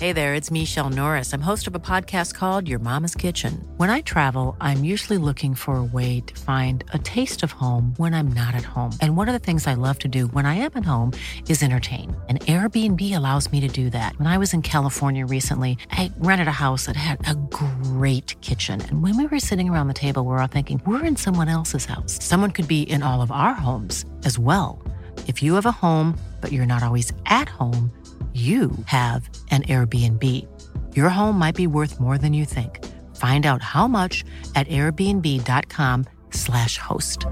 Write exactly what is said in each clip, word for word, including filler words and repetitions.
Hey there, it's Michelle Norris. I'm host of a podcast called Your Mama's Kitchen. When I travel, I'm usually looking for a way to find a taste of home when I'm not at home. And one of the things I love to do when I am at home is entertain. And Airbnb allows me to do that. When I was in California recently, I rented a house that had a great kitchen. And when we were sitting around the table, we were all thinking, we're in someone else's house. Someone could be in all of our homes as well. If you have a home, but you're not always at home, you have an Airbnb. Your home might be worth more than you think. Find out how much at airbnb.com slash host.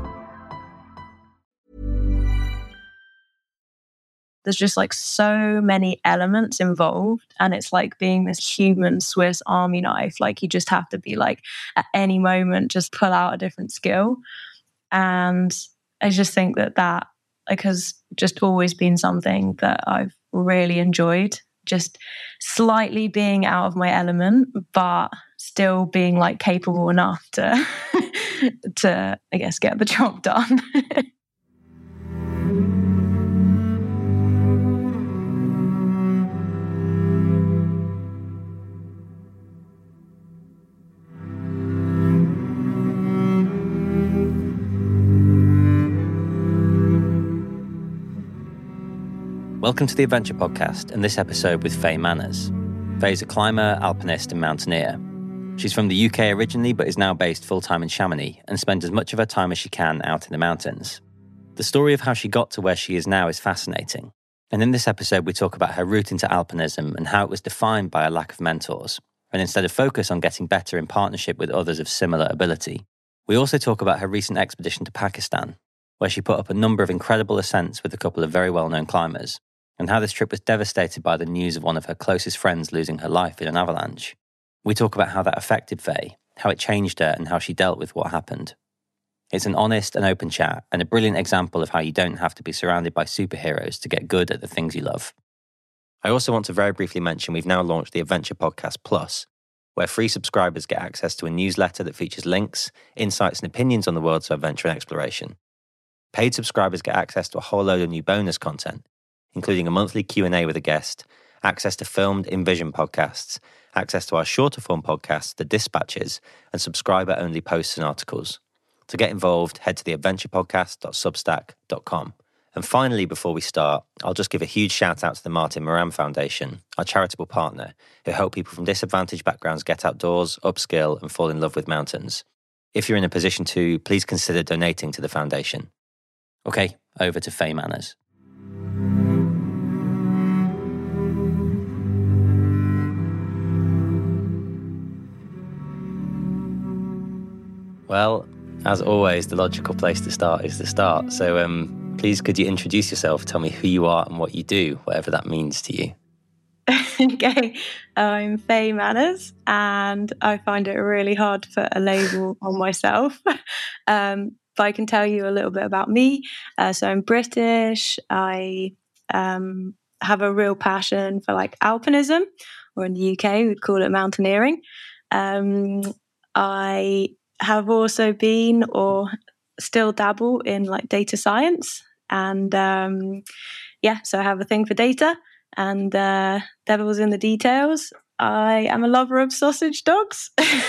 There's just like so many elements involved, and it's like being this human Swiss Army knife. Like you just have to be like at any moment just pull out a different skill. And I just think that that like has just always been something that I've really enjoyed, just slightly being out of my element, but still being like capable enough to, to I guess, get the job done. Welcome to the Adventure Podcast and this episode with Faye Manners. Faye's a climber, alpinist and mountaineer. She's from the U K originally but is now based full-time in Chamonix and spends as much of her time as she can out in the mountains. The story of how she got to where she is now is fascinating. And in this episode we talk about her route into alpinism and how it was defined by a lack of mentors, and instead of focus on getting better in partnership with others of similar ability. We also talk about her recent expedition to Pakistan, where she put up a number of incredible ascents with a couple of very well-known climbers, and how this trip was devastated by the news of one of her closest friends losing her life in an avalanche. We talk about how that affected Faye, how it changed her, and how she dealt with what happened. It's an honest and open chat, and a brilliant example of how you don't have to be surrounded by superheroes to get good at the things you love. I also want to very briefly mention we've now launched the Adventure Podcast Plus, where free subscribers get access to a newsletter that features links, insights, and opinions on the worlds of adventure and exploration. Paid subscribers get access to a whole load of new bonus content, including a monthly Q and A with a guest, access to filmed InVision podcasts, access to our shorter form podcasts, The Dispatches, and subscriber-only posts and articles. To get involved, head to the adventure podcast dot substack dot com. And finally, before we start, I'll just give a huge shout out to the Martin Moran Foundation, our charitable partner, who help people from disadvantaged backgrounds get outdoors, upskill, and fall in love with mountains. If you're in a position to, please consider donating to the foundation. Okay, over to Faye Manners. Well, as always, the logical place to start is the start. So um, please, could you introduce yourself, tell me who you are and what you do, whatever that means to you. Okay, I'm Faye Manners, and I find it really hard to put a label on myself. Um, but I can tell you a little bit about me. Uh, so I'm British. I um, have a real passion for like alpinism, or in the U K, we'd call it mountaineering. Um, I have also been or still dabble in like data science. And um, yeah, so I have a thing for data, and uh, devil's in the details. I am a lover of sausage dogs.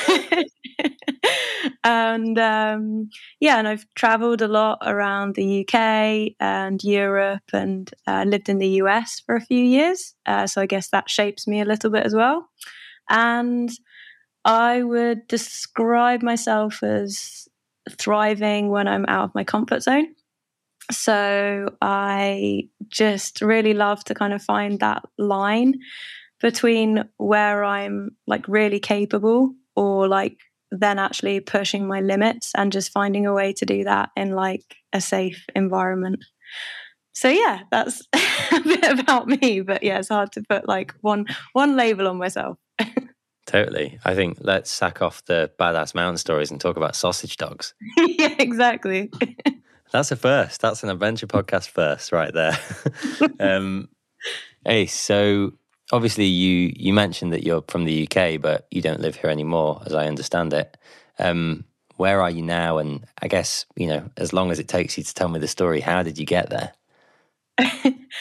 and um, yeah, and I've traveled a lot around the U K and Europe, and uh, lived in the U S for a few years. Uh, so I guess that shapes me a little bit as well. And I would describe myself as thriving when I'm out of my comfort zone. So I just really love to kind of find that line between where I'm like really capable, or like then actually pushing my limits, and just finding a way to do that in like a safe environment. So yeah, that's a bit about me, but yeah, it's hard to put like one one label on myself. Totally. I think let's sack off the badass mountain stories and talk about sausage dogs. Yeah, exactly. That's a first. That's an adventure podcast first right there. um, hey, so obviously you you mentioned that you're from the U K, but you don't live here anymore, as I understand it. Um, where are you now? And I guess, you know, as long as it takes you to tell me the story, how did you get there?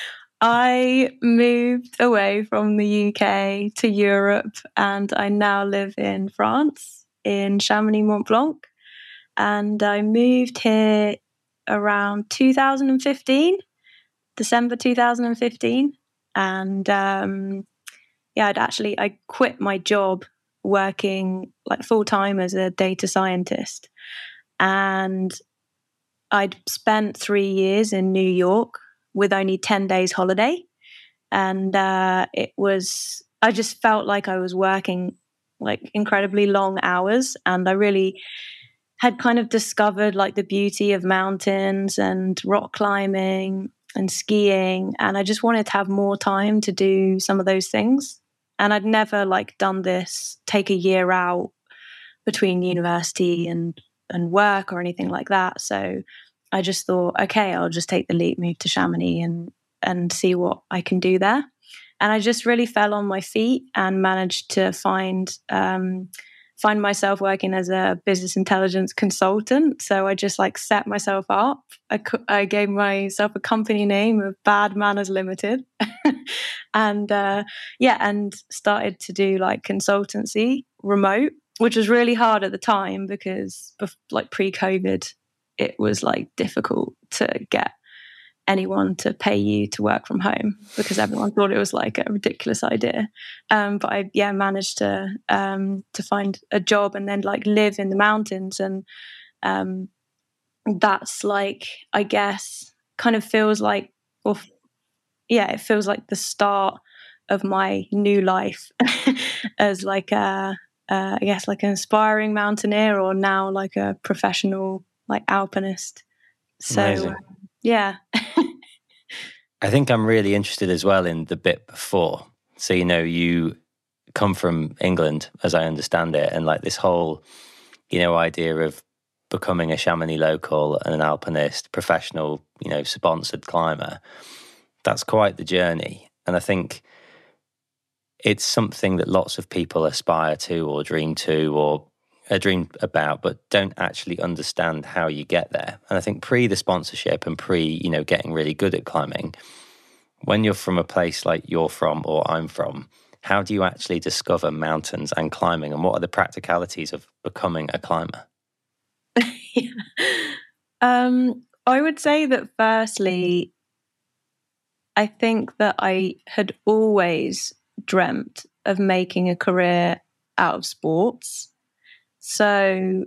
I moved away from the U K to Europe, and I now live in France, in Chamonix-Mont-Blanc. And I moved here around two thousand fifteen, December two thousand fifteen. And um, yeah, I'd actually, I quit my job working like full time as a data scientist. And I'd spent three years in New York with only ten days holiday. And uh, it was, I just felt like I was working like incredibly long hours. And I really had kind of discovered like the beauty of mountains and rock climbing and skiing. And I just wanted to have more time to do some of those things. And I'd never like done this, take a year out between university and, and work or anything like that. So I just thought, okay, I'll just take the leap, move to Chamonix and, and see what I can do there. And I just really fell on my feet and managed to find, um, find myself working as a business intelligence consultant. So I just like set myself up. I, I gave myself a company name of Bad Manners Limited. and uh, yeah, and started to do like consultancy remote, which was really hard at the time because like pre-COVID, it was like difficult to get anyone to pay you to work from home because everyone thought it was like a ridiculous idea. Um, but I, yeah, managed to um, to find a job and then like live in the mountains. And um, that's like, I guess, kind of feels like, well, yeah, it feels like the start of my new life as like a, uh, I guess, like an aspiring mountaineer or now like a professional like alpinist. So uh, yeah. I think I'm really interested as well in the bit before. So, you know, you come from England, as I understand it, and like this whole, you know, idea of becoming a Chamonix local and an alpinist, professional, you know, sponsored climber. That's quite the journey. And I think it's something that lots of people aspire to or dream to or a dream about, but don't actually understand how you get there. And I think pre the sponsorship and pre, you know, getting really good at climbing, when you're from a place like you're from or I'm from, how do you actually discover mountains and climbing? And what are the practicalities of becoming a climber? yeah. um, I would say that firstly, I think that I had always dreamt of making a career out of sports. So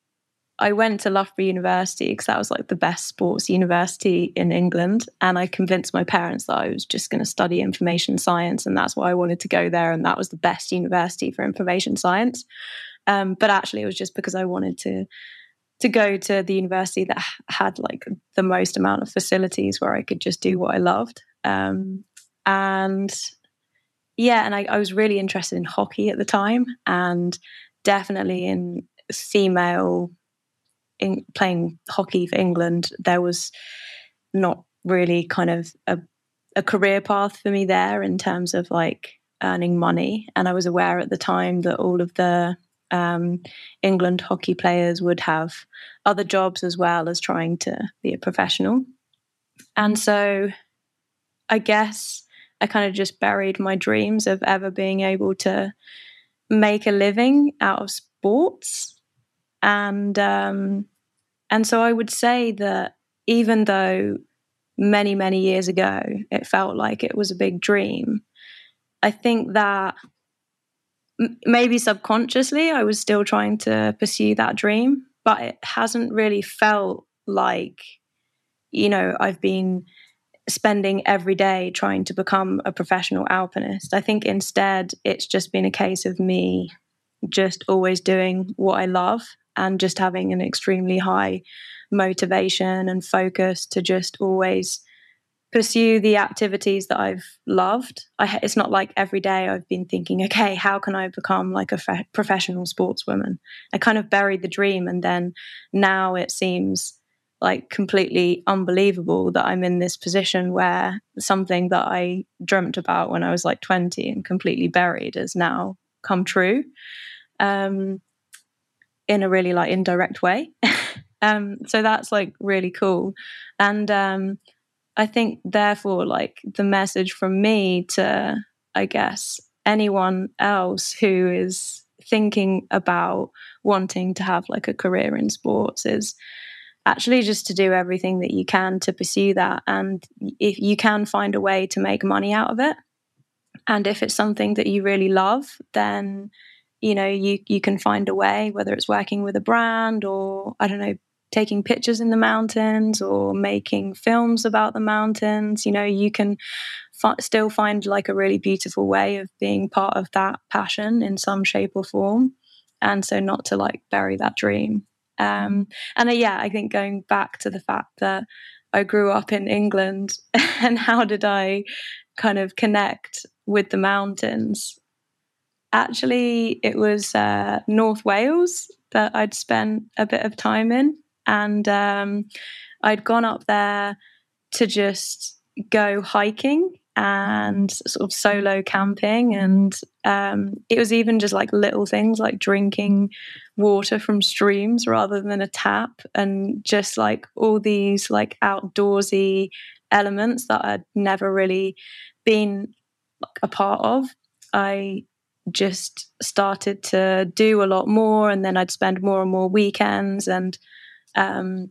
I went to Loughborough University because that was like the best sports university in England. And I convinced my parents that I was just going to study information science. And that's why I wanted to go there. And that was the best university for information science. Um, but actually, it was just because I wanted to to go to the university that had like the most amount of facilities where I could just do what I loved. Um, and yeah, and I, I was really interested in hockey at the time and definitely in female in playing hockey for England. There was not really kind of a, a career path for me there in terms of like earning money. And I was aware at the time that all of the um, England hockey players would have other jobs as well as trying to be a professional. And so I guess I kind of just buried my dreams of ever being able to make a living out of sports. And um, and so I would say that even though many, many years ago it felt like it was a big dream, I think that m- maybe subconsciously I was still trying to pursue that dream, but it hasn't really felt like, you know, I've been spending every day trying to become a professional alpinist. I think instead it's just been a case of me just always doing what I love and just having an extremely high motivation and focus to just always pursue the activities that I've loved. I, it's not like every day I've been thinking, okay, how can I become like a fe- professional sportswoman? I kind of buried the dream, and then now it seems like completely unbelievable that I'm in this position where something that I dreamt about when I was like twenty and completely buried has now come true. Um, in a really like indirect way. um, so that's like really cool. And um, I think therefore, like the message from me to, I guess, anyone else who is thinking about wanting to have like a career in sports is actually just to do everything that you can to pursue that. And if you can find a way to make money out of it, and if it's something that you really love, then, you know, you, you can find a way, whether it's working with a brand or, I don't know, taking pictures in the mountains or making films about the mountains. You know, you can f- still find like a really beautiful way of being part of that passion in some shape or form. And so not to like bury that dream. Um, and uh, yeah, I think going back to the fact that I grew up in England and how did I kind of connect with the mountains? Actually, it was uh, North Wales that I'd spent a bit of time in. And um, I'd gone up there to just go hiking and sort of solo camping. And um, it was even just like little things like drinking water from streams rather than a tap, and just like all these like outdoorsy elements that I'd never really been a part of. I just started to do a lot more, and then I'd spend more and more weekends. And um,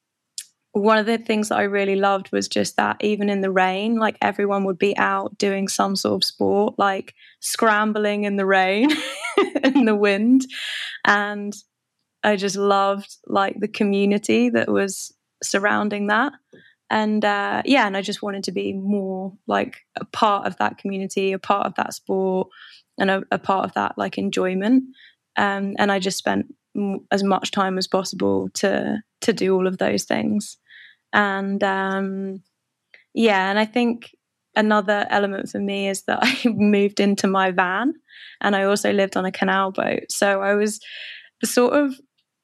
one of the things that I really loved was just that even in the rain, like everyone would be out doing some sort of sport, like scrambling in the rain in the wind. And I just loved like the community that was surrounding that. And uh, yeah, and I just wanted to be more like a part of that community, a part of that sport, and a, a part of that like enjoyment. Um, and I just spent m- as much time as possible to to do all of those things. And um, yeah, and I think another element for me is that I moved into my van, and I also lived on a canal boat. So I was sort of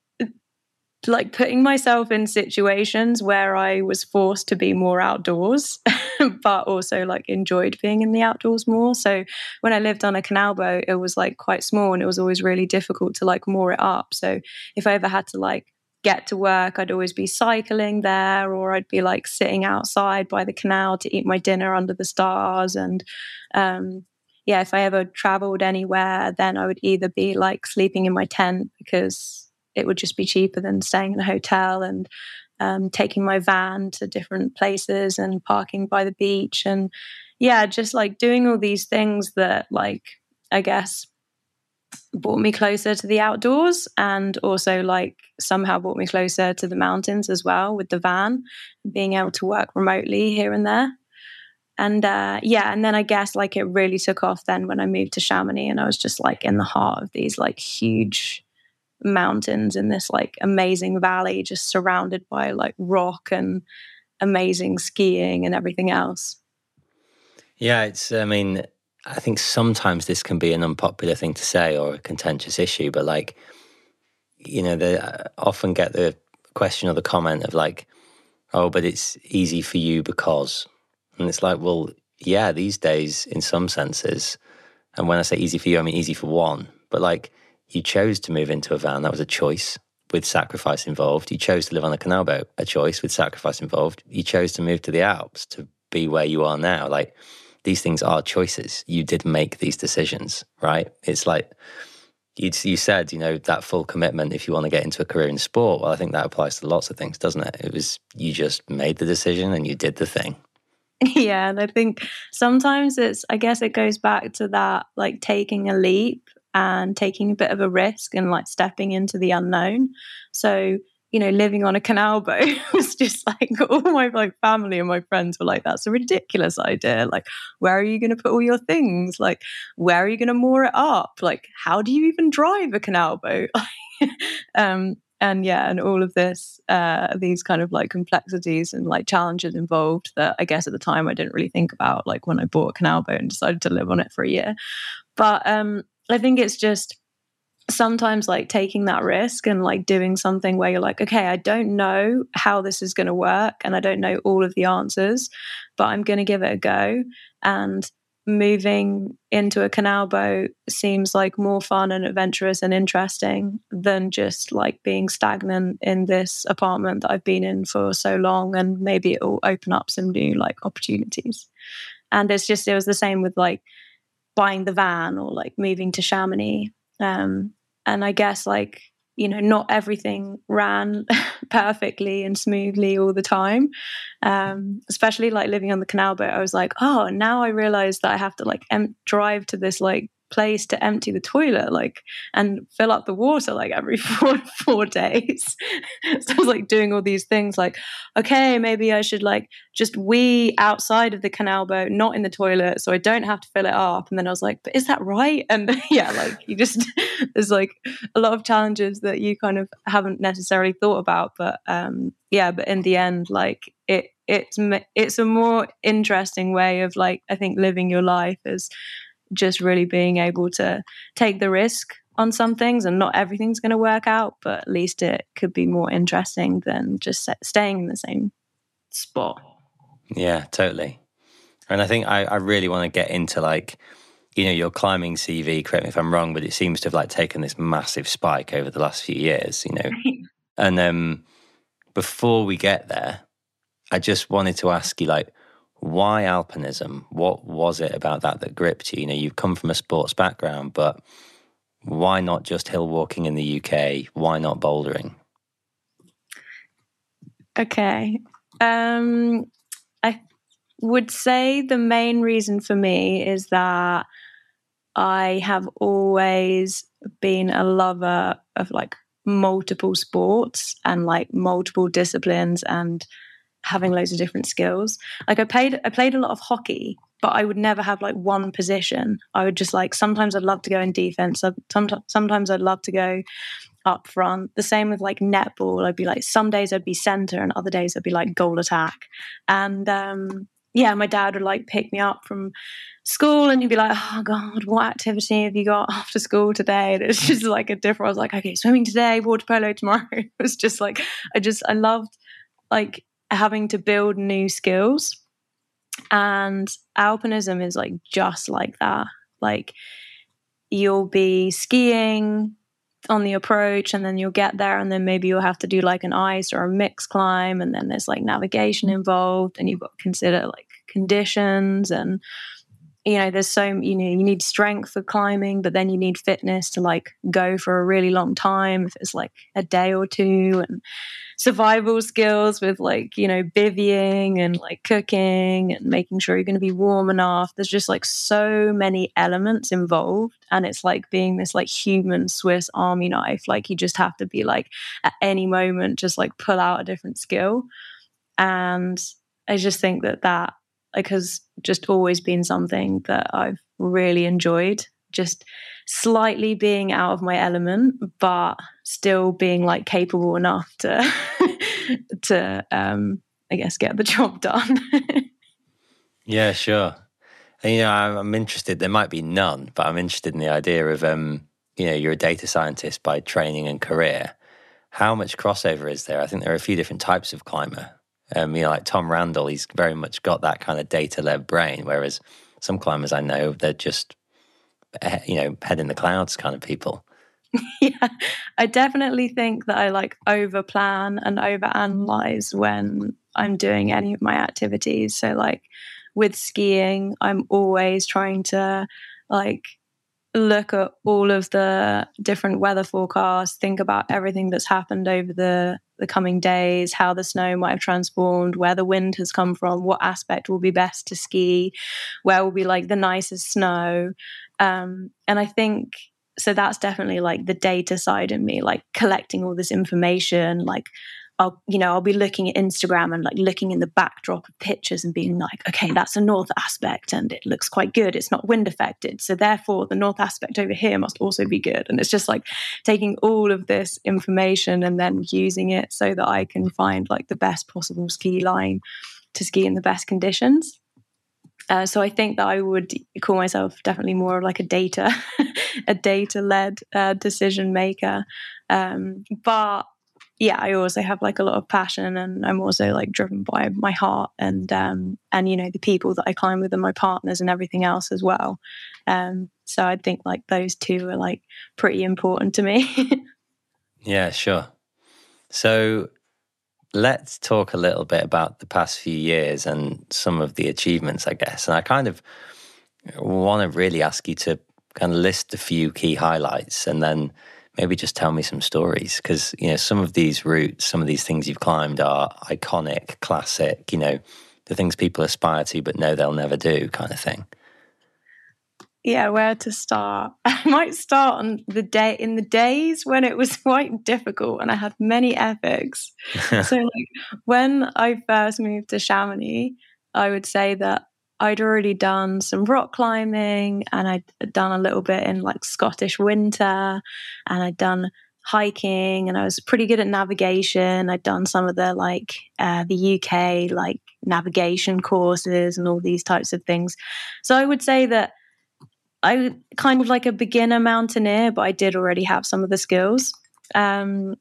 like putting myself in situations where I was forced to be more outdoors, but also like enjoyed being in the outdoors more. So when I lived on a canal boat, it was like quite small, and it was always really difficult to like moor it up. So if I ever had to like get to work, I'd always be cycling there, or I'd be like sitting outside by the canal to eat my dinner under the stars. And um, yeah, if I ever traveled anywhere, then I would either be like sleeping in my tent because it would just be cheaper than staying in a hotel, and um, taking my van to different places and parking by the beach. And yeah, just like doing all these things that like, I guess, brought me closer to the outdoors, and also like somehow brought me closer to the mountains as well with the van, being able to work remotely here and there. And uh, yeah, and then I guess like it really took off then when I moved to Chamonix, and I was just like in the heart of these like huge mountains in this like amazing valley, just surrounded by like rock and amazing skiing and everything else. Yeah, it's, I mean, I think sometimes this can be an unpopular thing to say or a contentious issue, but like, you know, they often get the question or the comment of like, oh, but it's easy for you because, and it's like, well, yeah, these days in some senses, and when I say easy for you, I mean easy for one, but like you chose to move into a van, that was a choice with sacrifice involved. You chose to live on a canal boat, a choice with sacrifice involved. You chose to move to the Alps to be where you are now. Like, these things are choices. You did make these decisions, right? It's like you, you said, you know, that full commitment if you want to get into a career in sport. Well, I think that applies to lots of things, doesn't it? It was, you just made the decision and you did the thing. Yeah, and I think sometimes it's, I guess it goes back to that, like taking a leap and taking a bit of a risk and like stepping into the unknown. So, you know, living on a canal boat was just like all my like family and my friends were like, that's a ridiculous idea. Like, where are you going to put all your things? Like, where are you going to moor it up? Like, how do you even drive a canal boat? um, and yeah, and all of this, uh, these kind of like complexities and like challenges involved that I guess at the time I didn't really think about, like when I bought a canal boat and decided to live on it for a year. But um, I think it's just sometimes like taking that risk and like doing something where you're like, okay, I don't know how this is going to work and I don't know all of the answers, but I'm going to give it a go. And moving into a canal boat seems like more fun and adventurous and interesting than just like being stagnant in this apartment that I've been in for so long, and maybe it will open up some new like opportunities. And it's just, it was the same with like buying the van or like moving to Chamonix. Um, and I guess like, you know, not everything ran perfectly and smoothly all the time. Um, especially like living on the canal boat, I was like, oh, now I realize that I have to like em- drive to this like place to empty the toilet, like, and fill up the water like every four four days. So I was like doing all these things like, okay, maybe I should like just wee outside of the canal boat, not in the toilet, so I don't have to fill it up. And then I was like, but is that right? And yeah, like you just, there's like a lot of challenges that you kind of haven't necessarily thought about. But um, yeah, but in the end, like it, it's, it's a more interesting way of like, I think living your life is just really being able to take the risk on some things, and not everything's going to work out, but at least it could be more interesting than just staying in the same spot. Yeah, totally. And I think I, I really want to get into like, you know, your climbing C V, correct me if I'm wrong, but it seems to have like taken this massive spike over the last few years, you know. And um, before we get there, I just wanted to ask you, like, why alpinism? What was it about that that gripped you? You know, you've come from a sports background, but why not just hill walking in the U K? Why not bouldering? Okay. Um, I would say the main reason for me is that I have always been a lover of like multiple sports and like multiple disciplines and having loads of different skills. Like I played I played a lot of hockey, but I would never have like one position. I would just like, sometimes I'd love to go in defense. Sometimes sometimes I'd love to go up front. The same with like netball. I'd be like, some days I'd be center and other days I'd be like goal attack. And um yeah, my dad would like pick me up from school and he'd be like, oh God, what activity have you got after school today? And it's just like a different, I was like, okay, swimming today, water polo tomorrow. It was just like, I just, I loved like having to build new skills. And alpinism is like just like that. Like you'll be skiing on the approach and then you'll get there and then maybe you'll have to do like an ice or a mixed climb, and then there's like navigation involved and you've got to consider like conditions, and you know there's so you know you need strength for climbing, but then you need fitness to like go for a really long time if it's like a day or two, and survival skills with like, you know, bivvying and like cooking and making sure you're going to be warm enough. There's just like so many elements involved. And it's like being this like human Swiss Army knife. Like you just have to be like at any moment, just like pull out a different skill. And I just think that that like has just always been something that I've really enjoyed. Just slightly being out of my element, but still being like capable enough to to um I guess get the job done. Yeah, sure. And, you know, I'm, I'm interested, there might be none, but I'm interested in the idea of um you know, you're a data scientist by training and career. How much crossover is there? I think there are a few different types of climber. Um, you know, like Tom Randall, he's very much got that kind of data-led brain, whereas some climbers I know, they're just, you know, head in the clouds kind of people. Yeah, I definitely think that I like over plan and over analyze when I'm doing any of my activities. So like with skiing, I'm always trying to like look at all of the different weather forecasts, think about everything that's happened over the, the coming days, how the snow might have transformed, where the wind has come from, what aspect will be best to ski, where will be like the nicest snow. Um, and I think, so that's definitely like the data side in me, like collecting all this information, like I'll, you know, I'll be looking at Instagram and like looking in the backdrop of pictures and being like, okay, that's a north aspect and it looks quite good. It's not wind affected. So therefore the north aspect over here must also be good. And it's just like taking all of this information and then using it so that I can find like the best possible ski line to ski in the best conditions. Uh, so I think that I would call myself definitely more like a data, a data-led uh, decision maker. Um, but yeah, I also have like a lot of passion, and I'm also like driven by my heart and um and you know the people that I climb with and my partners and everything else as well. Um, so I think like those two are like pretty important to me. Yeah, sure. So let's talk a little bit about the past few years and some of the achievements, I guess. And I kind of want to really ask you to kind of list a few key highlights and then maybe just tell me some stories, because, you know, some of these routes, some of these things you've climbed are iconic, classic, you know, the things people aspire to but know they'll never do kind of thing. Yeah, where to start? I might start on the day in the days when it was quite difficult and I had many epics. So like when I first moved to Chamonix, I would say that I'd already done some rock climbing, and I'd done a little bit in like Scottish winter, and I'd done hiking, and I was pretty good at navigation. I'd done some of the like uh, the U K like navigation courses and all these types of things. So I would say that I kind of like a beginner mountaineer, but I did already have some of the skills. Um,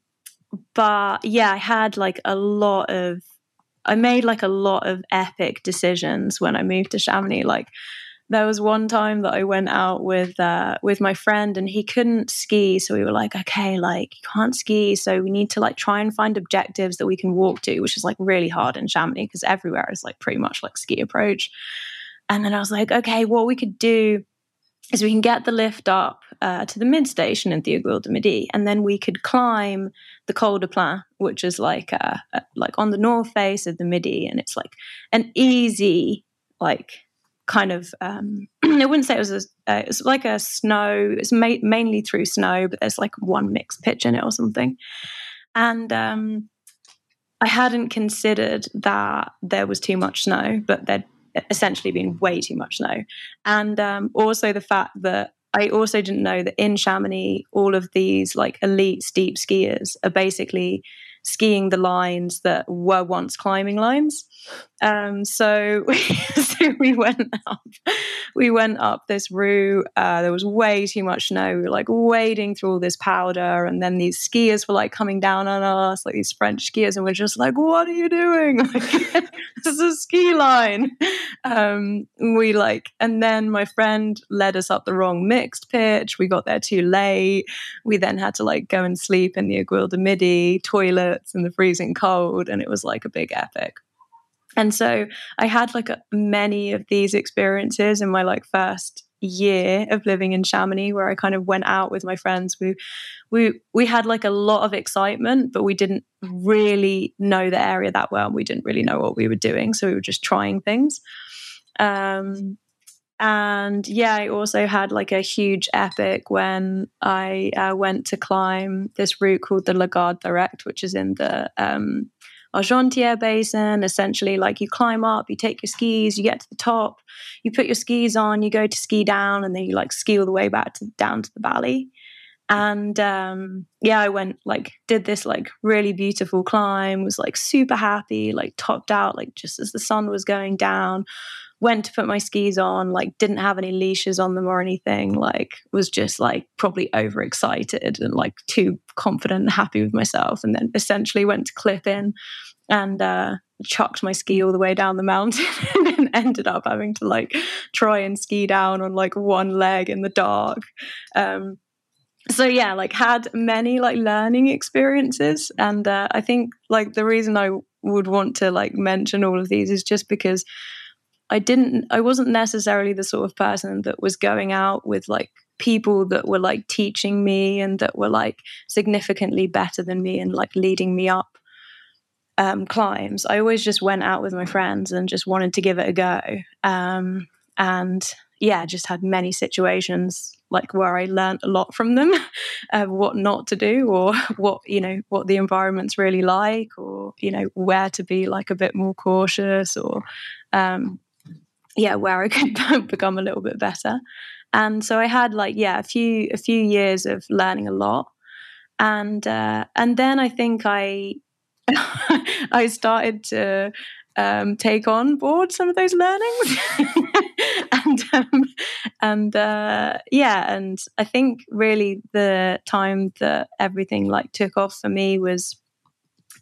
but yeah, I had like a lot of, I made like a lot of epic decisions when I moved to Chamonix. Like there was one time that I went out with, uh, with my friend, and he couldn't ski. So we were like, okay, like you can't ski. So we need to like try and find objectives that we can walk to, which is like really hard in Chamonix because everywhere is like pretty much like ski approach. And then I was like, okay, what we could do is we can get the lift up uh, to the mid station in Théogoule du Midi, and then we could climb the Col de Plain, which is like uh, like on the north face of the Midi, and it's like an easy like kind of um, I wouldn't say it was a, uh, it's like a snow. It's ma- mainly through snow, but there's like one mixed pitch in it or something, and um, I hadn't considered that there was too much snow, but there'd essentially been way too much snow. And um, also the fact that I also didn't know that in Chamonix, all of these like elite steep skiers are basically skiing the lines that were once climbing lines. Um, so, we, so we went up, we went up this route. Uh, there was way too much snow. We were like wading through all this powder, and then these skiers were like coming down on us, like these French skiers, and we're just like, "What are you doing? Like, this is a ski line." Um, we like, and then my friend led us up the wrong mixed pitch. We got there too late. We then had to like go and sleep in the Aiguille du Midi toilets in the freezing cold, and it was like a big epic. And so I had like a, many of these experiences in my like first year of living in Chamonix, where I kind of went out with my friends. We we we had like a lot of excitement, but we didn't really know the area that well. We didn't really know what we were doing, so we were just trying things. Um, and yeah, I also had like a huge epic when I uh, went to climb this route called the Lagarde Direct, which is in the um, Argentière Basin. Essentially, like you climb up, you take your skis, you get to the top, you put your skis on, you go to ski down, and then you like ski all the way back to down to the valley. And um, yeah, I went like did this like really beautiful climb, was like super happy, like topped out like just as the sun was going down. Went to put my skis on, like didn't have any leashes on them or anything, like was just like probably overexcited and like too confident and happy with myself, and then essentially went to clip in and uh, chucked my ski all the way down the mountain and ended up having to like try and ski down on like one leg in the dark. Um, so yeah, like had many like learning experiences, and uh, I think like the reason I would want to like mention all of these is just because I didn't, I wasn't necessarily the sort of person that was going out with like people that were like teaching me and that were like significantly better than me and like leading me up um, climbs. I always just went out with my friends and just wanted to give it a go. Um, and yeah, just had many situations like where I learned a lot from them, uh, what not to do, or what, you know, what the environment's really like, or, you know, where to be like a bit more cautious, or, um, yeah, where I could become a little bit better. And so I had like, yeah, a few, a few years of learning a lot. And, uh, and then I think I, I started to, um, take on board some of those learnings. and, um, and, uh, yeah. And I think really the time that everything like took off for me was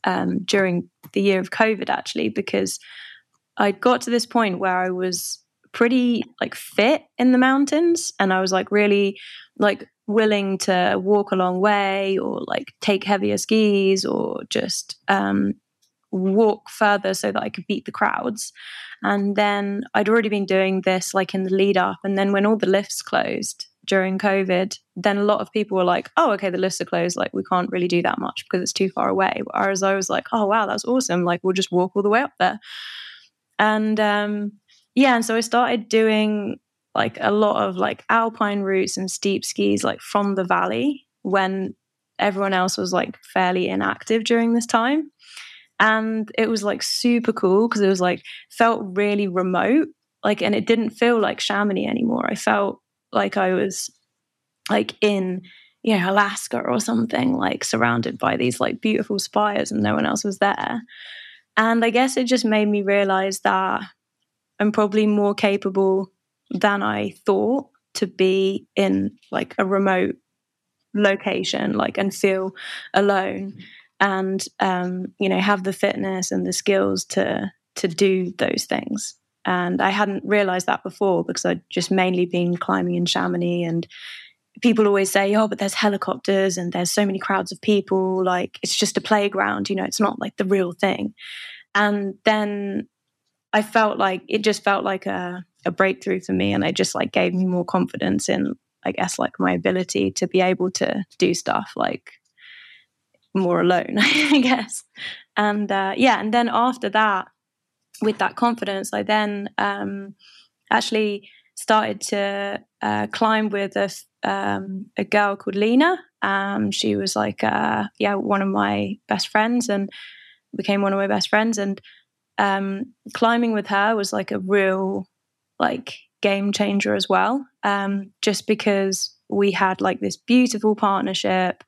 um, during the year of COVID, actually, because I got to this point where I was pretty like fit in the mountains, and I was like really like willing to walk a long way or like take heavier skis or just um, walk further so that I could beat the crowds. And then I'd already been doing this like in the lead up. And then when all the lifts closed during COVID, then a lot of people were like, oh, okay, the lifts are closed. Like we can't really do that much because it's too far away. Whereas I was like, oh, wow, that's awesome. Like we'll just walk all the way up there. And um, yeah, and so I started doing like a lot of like alpine routes and steep skis like from the valley when everyone else was like fairly inactive during this time. And it was like super cool because it was like felt really remote, like, and it didn't feel like Chamonix anymore. I felt like I was like in, you know, Alaska or something, like surrounded by these like beautiful spires and no one else was there. And I guess it just made me realize that I'm probably more capable than I thought to be in like a remote location, like, and feel alone. And, um, you know, have the fitness and the skills to to do those things. And I hadn't realized that before because I'd just mainly been climbing in Chamonix. And people always say, oh, but there's helicopters and there's so many crowds of people. Like, it's just a playground, you know, it's not like the real thing. And then I felt like, it just felt like a, a breakthrough for me. And it just like gave me more confidence in, I guess, like my ability to be able to do stuff like more alone, I guess. And uh, yeah, and then after that, with that confidence, I then um, actually started to uh, climb with a um, a girl called Lena. Um, she was like, uh, yeah, one of my best friends, and became one of my best friends. And um, climbing with her was like a real like game changer as well, um, just because we had like this beautiful partnership.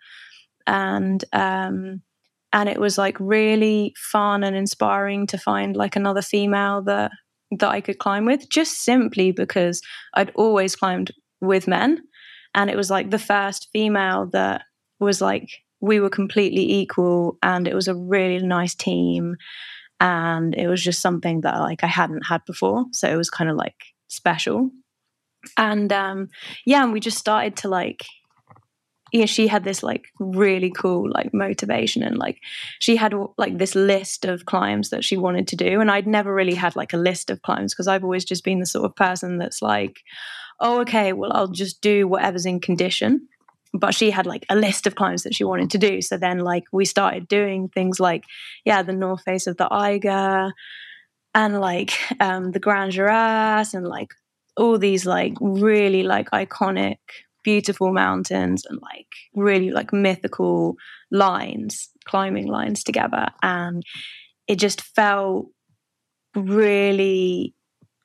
And um, and it was like really fun and inspiring to find like another female that that I could climb with, just simply because I'd always climbed with men, and it was like the first female that was like we were completely equal, and it was a really nice team, and it was just something that like I hadn't had before, so it was kind of like special. And um, yeah, and we just started to like. Yeah, she had this like really cool like motivation, and like she had like this list of climbs that she wanted to do, and I'd never really had like a list of climbs because I've always just been the sort of person that's like, oh, okay, well, I'll just do whatever's in condition. But she had like a list of climbs that she wanted to do. So then like we started doing things like, yeah, the north face of the Eiger and like um, the Grand Girasse and like all these like really like iconic beautiful mountains and like really like mythical lines, climbing lines together. And it just felt really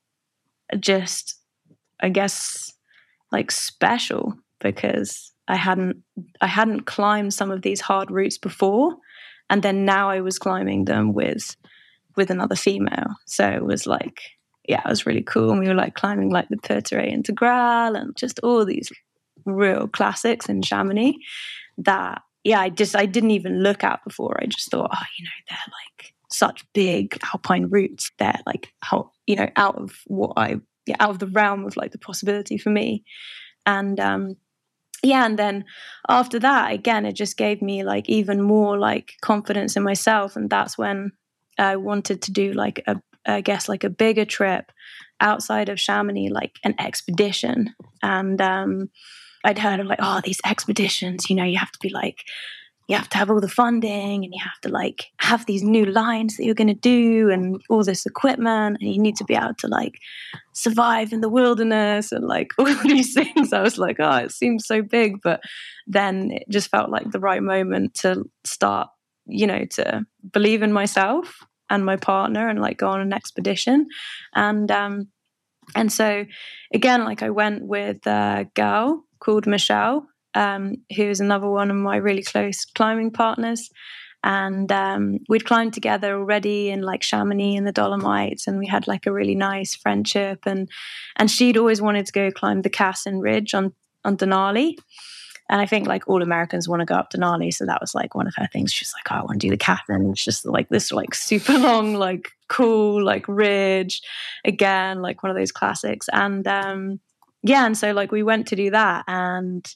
just, I guess, like special because I hadn't I hadn't climbed some of these hard routes before, and then now I was climbing them with with another female. So it was like, yeah, it was really cool. And we were like climbing like the Pertheret Integral and just all these real classics in Chamonix that, yeah, I just, I didn't even look at before. I just thought, oh, you know, they're like such big alpine routes. They're like, how, you know, out of what I, yeah, out of the realm of like the possibility for me. And, um, yeah, and then after that, again, it just gave me like even more like confidence in myself. And that's when I wanted to do like a, I guess like a bigger trip outside of Chamonix, like an expedition. And um, I'd heard of like, oh, these expeditions, you know, you have to be like, you have to have all the funding and you have to like have these new lines that you're going to do and all this equipment, and you need to be able to like survive in the wilderness and like all these things. I was like, oh, it seems so big, but then it just felt like the right moment to start, you know, to believe in myself and my partner and like go on an expedition. And um and so again, like I went with a girl called Michelle, Um, who is another one of my really close climbing partners. And um, we'd climbed together already in like Chamonix and the Dolomites, and we had like a really nice friendship. And and she'd always wanted to go climb the Cassin Ridge on, on Denali. And I think like all Americans want to go up Denali. So that was like one of her things. She's like, oh, I want to do the Kathen. It's just like this like super long, like cool, like ridge. Again, like one of those classics. And um, yeah, and so like we went to do that, and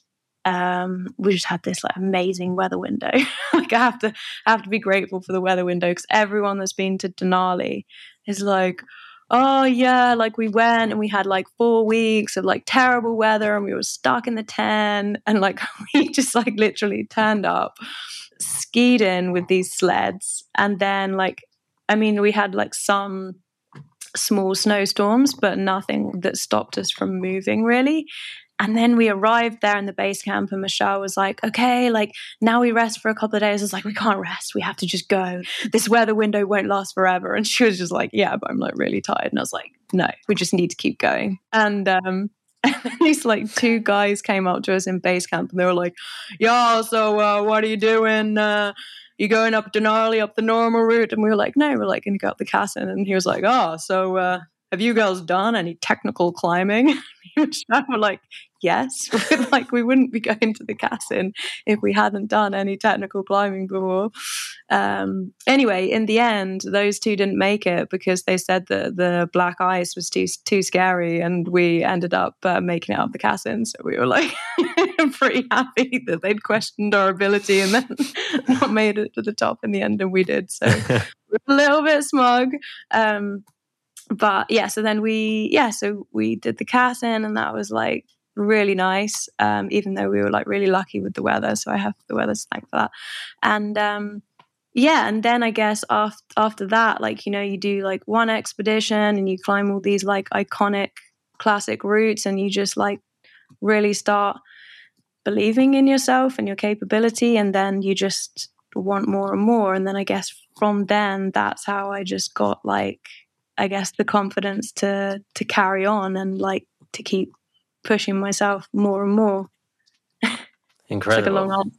um, we just had this like amazing weather window. Like I have to I have to be grateful for the weather window, because everyone that's been to Denali is like, oh yeah, like we went and we had like four weeks of like terrible weather and we were stuck in the tent, and like we just like literally turned up, skied in with these sleds, and then like, I mean, we had like some small snowstorms, but nothing that stopped us from moving really. And then we arrived there in the base camp, and Michelle was like, okay, like now we rest for a couple of days. I was like, we can't rest. We have to just go. This weather window won't last forever. And she was just like, yeah, but I'm like really tired. And I was like, no, we just need to keep going. And, um, and then these like two guys came up to us in base camp, and they were like, yeah, so uh, what are you doing? Uh, you going up Denali, up the normal route? And we were like, no, we're like going to go up the Kathen. And he was like, oh, so uh, have you girls done any technical climbing? And we're like, yes. Like we wouldn't be going to the Kathen if we hadn't done any technical climbing before. Um, anyway, in the end, those two didn't make it because they said that the black ice was too too scary, and we ended up uh, making it up the Kathen. So we were like pretty happy that they'd questioned our ability and then not made it to the top in the end, and we did. So we're a little bit smug. Um, But yeah, so then we, yeah, so we did the Kathen, and that was like really nice, um, even though we were like really lucky with the weather. So I have the weather to thank for that. And um, yeah, and then I guess after, after that, like, you know, you do like one expedition and you climb all these like iconic classic routes, and you just like really start believing in yourself and your capability. And then you just want more and more. And then I guess from then, that's how I just got like, I guess the confidence to to carry on and like to keep pushing myself more and more. Incredible. Like a long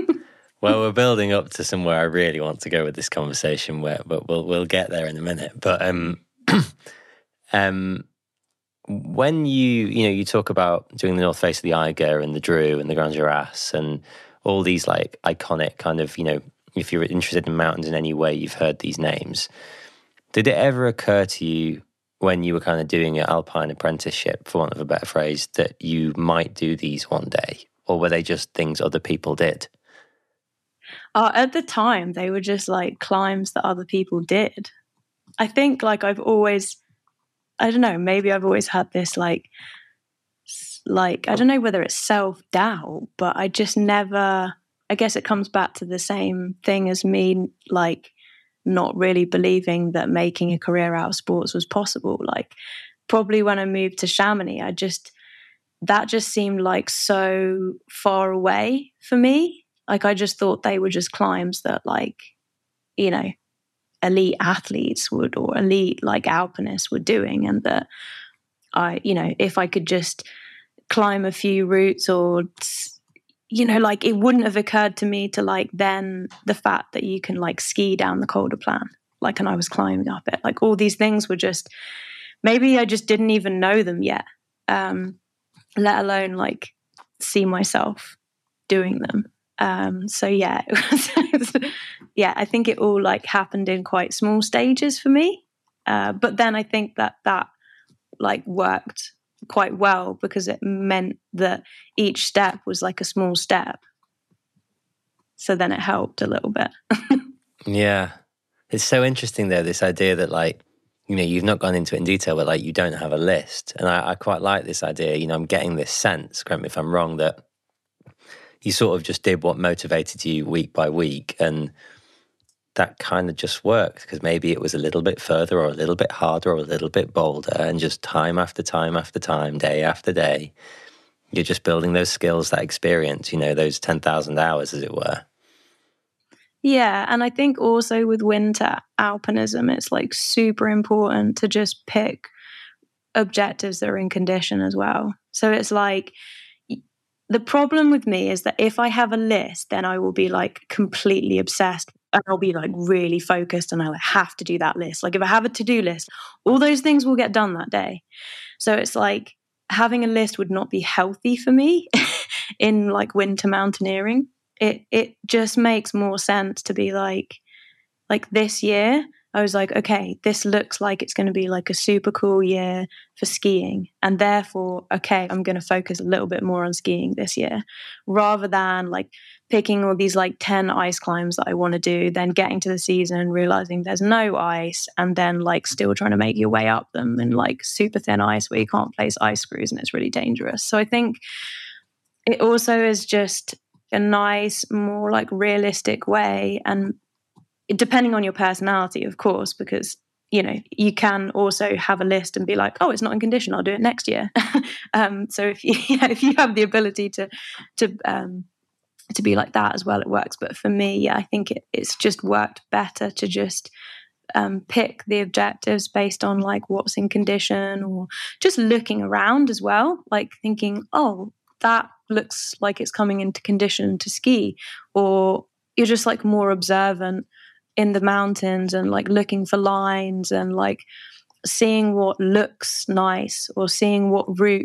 Well, we're building up to somewhere I really want to go with this conversation, where but we'll we'll get there in a minute. But um, um, when you you know you talk about doing the North Face of the Eiger and the Drew and the Grand Gerace and all these like iconic kind of, you know, if you're interested in mountains in any way, you've heard these names. Did it ever occur to you when you were kind of doing your alpine apprenticeship, for want of a better phrase, that you might do these one day? Or were they just things other people did? Uh, at the time, they were just like climbs that other people did. I think like I've always, I don't know, maybe I've always had this like, like, I don't know whether it's self-doubt, but I just never, I guess it comes back to the same thing as me, like, not really believing that making a career out of sports was possible. Like probably when I moved to Chamonix, I just, that just seemed like so far away for me. Like I just thought they were just climbs that like, you know, elite athletes would, or elite like alpinists were doing. And that I, you know, if I could just climb a few routes, or you know, like it wouldn't have occurred to me to like then the fact that you can like ski down the Col de Plan, like, and I was climbing up it, like all these things were just, maybe I just didn't even know them yet, um, let alone like see myself doing them. Um, so yeah, it was, it was, yeah, I think it all like happened in quite small stages for me. Uh, but then I think that that like worked quite well because it meant that each step was like a small step. So then it helped a little bit. Yeah. It's so interesting though, this idea that like, you know, you've not gone into it in detail, but like you don't have a list. And I, I quite like this idea, you know, I'm getting this sense, correct me if I'm wrong, that you sort of just did what motivated you week by week, and that kind of just worked because maybe it was a little bit further or a little bit harder or a little bit bolder, and just time after time after time, day after day, you're just building those skills, that experience, you know, those ten thousand hours, as it were. Yeah, and I think also with winter alpinism, it's like super important to just pick objectives that are in condition as well. So it's like, the problem with me is that if I have a list, then I will be like completely obsessed, and I'll be like really focused, and I have to do that list. Like if I have a to-do list, all those things will get done that day. So it's like having a list would not be healthy for me. in like winter mountaineering. It it just makes more sense to be like, like this year, I was like, okay, this looks like it's going to be like a super cool year for skiing. And therefore, okay, I'm going to focus a little bit more on skiing this year, rather than like picking all these like ten ice climbs that I want to do, then getting to the season and realizing there's no ice, and then like still trying to make your way up them in like super thin ice where you can't place ice screws and it's really dangerous. So I think it also is just a nice, more like realistic way, and depending on your personality, of course, because, you know, you can also have a list and be like, oh, it's not in condition, I'll do it next year. um, so if you, you know, if you have the ability to to um, to be like that as well, it works. But for me, yeah, I think it, it's just worked better to just um, pick the objectives based on like what's in condition, or just looking around as well, like thinking, oh, that looks like it's coming into condition to ski, or you're just like more observant in the mountains and like looking for lines and like seeing what looks nice, or seeing what route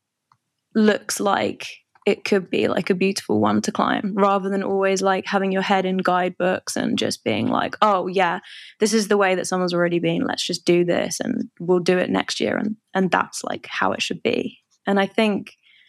looks like it could be like a beautiful one to climb, rather than always like having your head in guidebooks and just being like, oh yeah, this is the way that someone's already been, let's just do this and we'll do it next year, and and that's like how it should be. And I think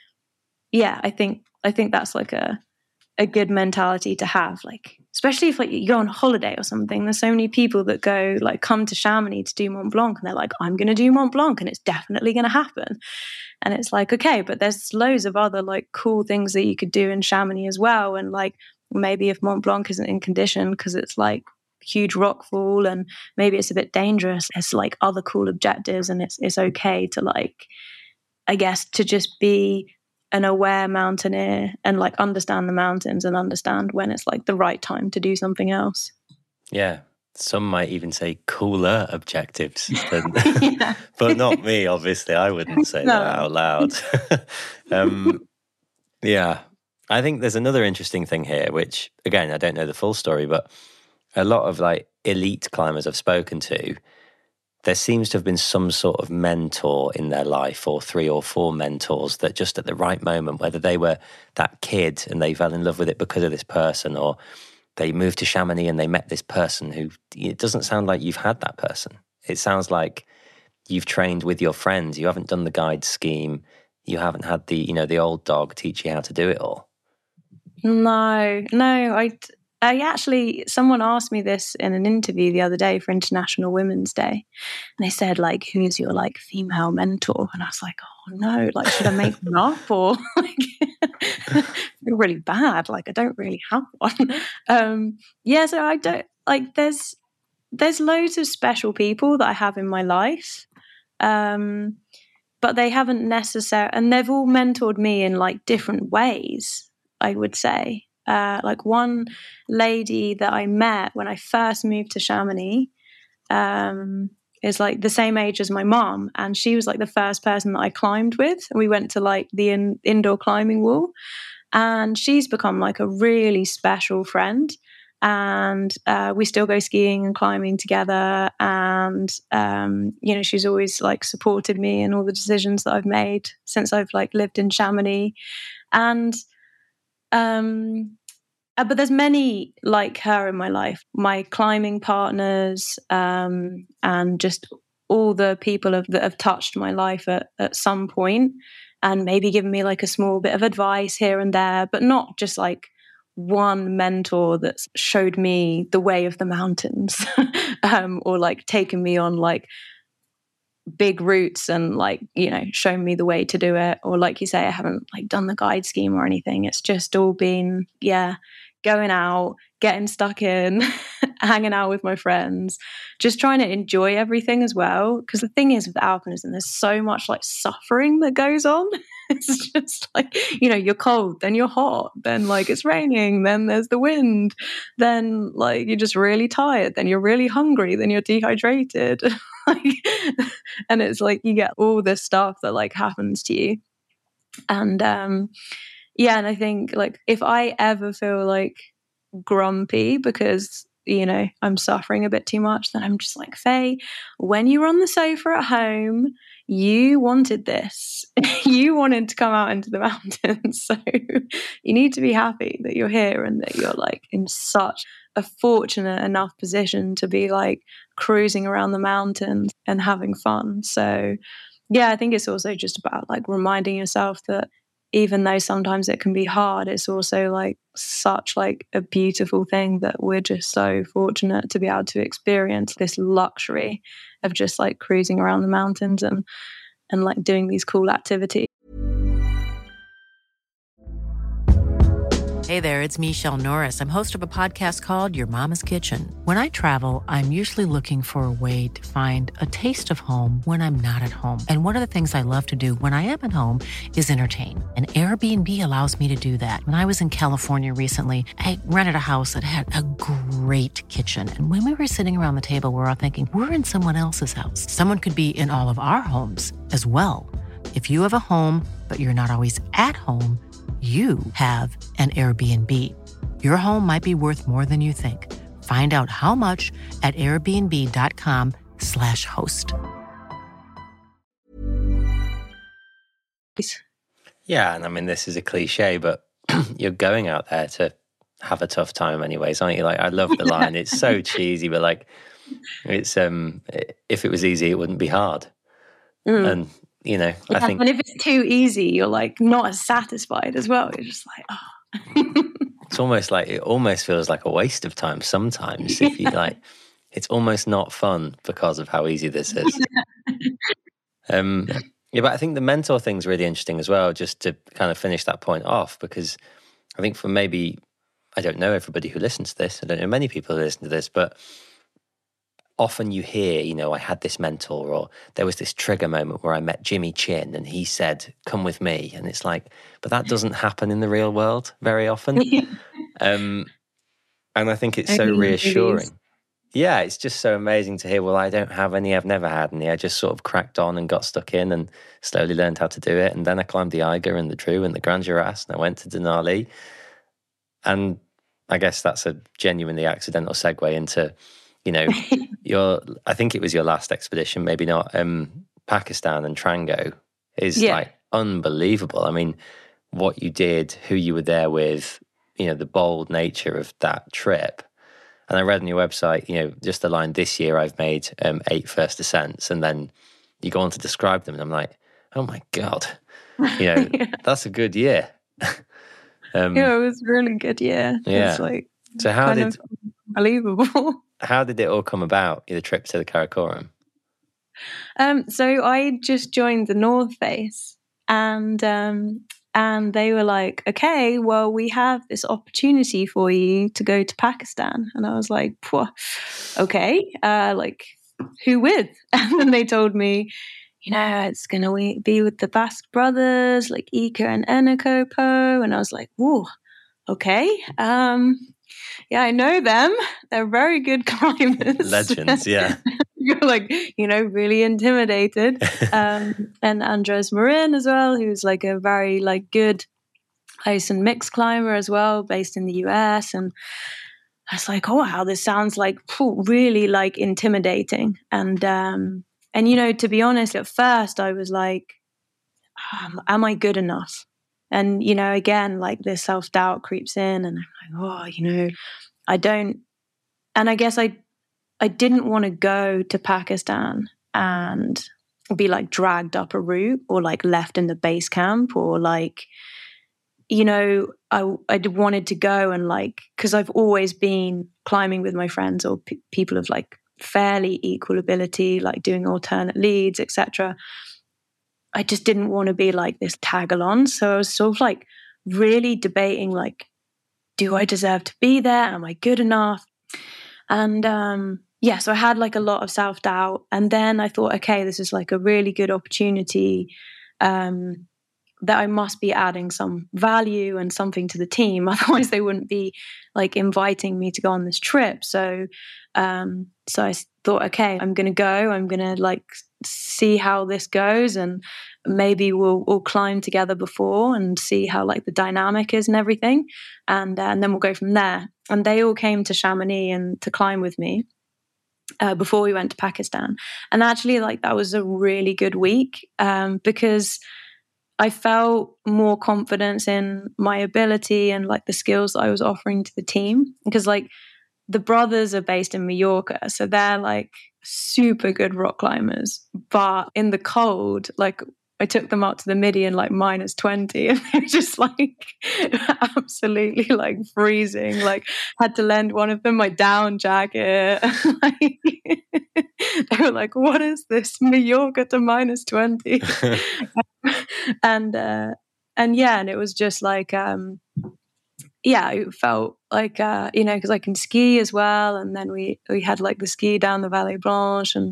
yeah I think I think that's like a a good mentality to have, like especially if like you go on holiday or something. There's so many people that go like come to Chamonix to do Mont Blanc, and they're like, I'm going to do Mont Blanc and it's definitely going to happen. And it's like, okay, but there's loads of other like cool things that you could do in Chamonix as well. And like maybe if Mont Blanc isn't in condition because it's like huge rock fall and maybe it's a bit dangerous, there's like other cool objectives, and it's it's okay to like, I guess, to just be an aware mountaineer and like understand the mountains and understand when it's like the right time to do something else. Yeah. Some might even say cooler objectives than, but not me, obviously. I wouldn't say no. that out loud. um, yeah. I think there's another interesting thing here, which again, I don't know the full story, but a lot of like elite climbers I've spoken to, there seems to have been some sort of mentor in their life, or three or four mentors that just at the right moment, whether they were that kid and they fell in love with it because of this person, or they moved to Chamonix and they met this person who, it doesn't sound like you've had that person. It sounds like you've trained with your friends. You haven't done the guide scheme. You haven't had the, you know, the old dog teach you how to do it all. No, no, I... I actually, someone asked me this in an interview the other day for International Women's Day, and they said like, who's your like female mentor? And I was like, oh no, like should I make one up, or like feel really bad, like I don't really have one. Um yeah, so I don't like there's there's loads of special people that I have in my life, um but they haven't necessarily, and they've all mentored me in like different ways, I would say. Uh, like one lady that I met when I first moved to Chamonix um, is like the same age as my mom, and she was like the first person that I climbed with, and we went to like the in- indoor climbing wall, and she's become like a really special friend, and uh, we still go skiing and climbing together, and um, you know, she's always like supported me in all the decisions that I've made since I've like lived in Chamonix. And Um, uh, but there's many like her in my life, my climbing partners, um, and just all the people have, that have touched my life at, at some point, and maybe given me like a small bit of advice here and there, but not just like one mentor that's showed me the way of the mountains, um, or like taken me on like big routes and like, you know, shown me the way to do it. Or like you say, I haven't like done the guide scheme or anything. It's just all been, yeah, going out, getting stuck in, hanging out with my friends, just trying to enjoy everything as well. Because the thing is with alpinism, there's so much like suffering that goes on. It's just like, you know, you're cold, then you're hot, then like it's raining, then there's the wind, then like you're just really tired, then you're really hungry, then you're dehydrated. Like, and it's like you get all this stuff that like happens to you. And um yeah, and I think like if I ever feel like grumpy because you know, I'm suffering a bit too much, then I'm just like, Faye, when you were on the sofa at home, you wanted this. You wanted to come out into the mountains. So you need to be happy that you're here and that you're like in such a fortunate enough position to be like cruising around the mountains and having fun. So yeah, I think it's also just about like reminding yourself that even though sometimes it can be hard, it's also like such like a beautiful thing that we're just so fortunate to be able to experience this luxury of just like cruising around the mountains and and like doing these cool activities. Hey there, it's Michelle Norris. I'm host of a podcast called Your Mama's Kitchen. When I travel, I'm usually looking for a way to find a taste of home when I'm not at home. And one of the things I love to do when I am at home is entertain. And Airbnb allows me to do that. When I was in California recently, I rented a house that had a great kitchen. And when we were sitting around the table, we were all thinking, we're in someone else's house. Someone could be in all of our homes as well. If you have a home, but you're not always at home, you have an Airbnb. Your home might be worth more than you think. Find out how much at airbnb.com slash host. Yeah, and I mean, this is a cliche, but you're going out there to have a tough time anyways, aren't you? Like, I love the line. It's so cheesy, but like, it's um, if it was easy, it wouldn't be hard. Mm. And you know, yeah, I think, and if it's too easy, you're like not as satisfied as well. You're just like, oh. It's almost like it almost feels like a waste of time sometimes. If you like, it's almost not fun because of how easy this is. um, yeah, but I think the mentor thing's really interesting as well. Just to kind of finish that point off, because I think for maybe I don't know everybody who listens to this. I don't know many people who listen to this, but often you hear, you know, I had this mentor, or there was this trigger moment where I met Jimmy Chin and he said, come with me. And it's like, but that doesn't happen in the real world very often. um, and I think it's so reassuring. Yeah, it's just so amazing to hear, well, I don't have any, I've never had any. I just sort of cracked on and got stuck in and slowly learned how to do it. And then I climbed the Eiger and the Drew and the Grand Jurass and I went to Denali. And I guess that's a genuinely accidental segue into, you know, your, I think it was your last expedition, maybe not, um, Pakistan and Trango is yeah. like unbelievable. I mean, what you did, who you were there with, you know, the bold nature of that trip. And I read on your website, you know, just the line, this year I've made um, eight first ascents. And then you go on to describe them. And I'm like, oh my God, you know, yeah. that's a good year. um, yeah, it was really good year. Yeah. It's like, so how did, unbelievable. How did it all come about, the trip to the Karakoram? Um, so I just joined the North Face and um, and they were like, okay, well, we have this opportunity for you to go to Pakistan. And I was like, okay, uh, like, who with? And then they told me, you know, it's going to be with the Basque brothers, like Ika and Enekopo. And I was like, whoa, okay. Um, yeah, I know them. They're very good climbers. Legends, yeah. You're like, you know, really intimidated. Um, and Andres Marin as well, who's like a very like good ice and mix climber as well, based in the U S. And I was like, oh wow, this sounds like phew, really like intimidating. And um, and you know, to be honest, at first I was like, um, am I good enough? And, you know, again, like this self-doubt creeps in and I'm like, oh, you know, I don't, and I guess I, I didn't want to go to Pakistan and be like dragged up a route or like left in the base camp or like, you know, I, I wanted to go and like, cause I've always been climbing with my friends or p- people of like fairly equal ability, like doing alternate leads, et cetera. I just didn't want to be like this tag along. So I was sort of like really debating, like, do I deserve to be there? Am I good enough? And um, yeah, so I had like a lot of self-doubt. And then I thought, okay, this is like a really good opportunity um, that I must be adding some value and something to the team. Otherwise they wouldn't be like inviting me to go on this trip. So Um, so I thought, okay, I'm going to go. I'm going to like see how this goes, and maybe we'll we'll climb together before and see how like the dynamic is and everything, and uh, and then we'll go from there. And they all came to Chamonix and to climb with me uh, before we went to Pakistan. And actually, like that was a really good week um, because I felt more confidence in my ability and like the skills that I was offering to the team, because like the brothers are based in Mallorca, so they're like super good rock climbers. But in the cold, like I took them up to the midi in like minus twenty, and they were just like absolutely like freezing. Like had to lend one of them my down jacket. Like, they were like, "What is this, Mallorca to minus twenty?" and uh, and yeah, and it was just like. Um, Yeah, it felt like, uh, you know, because I can ski as well. And then we, we had like the ski down the Vallée Blanche. And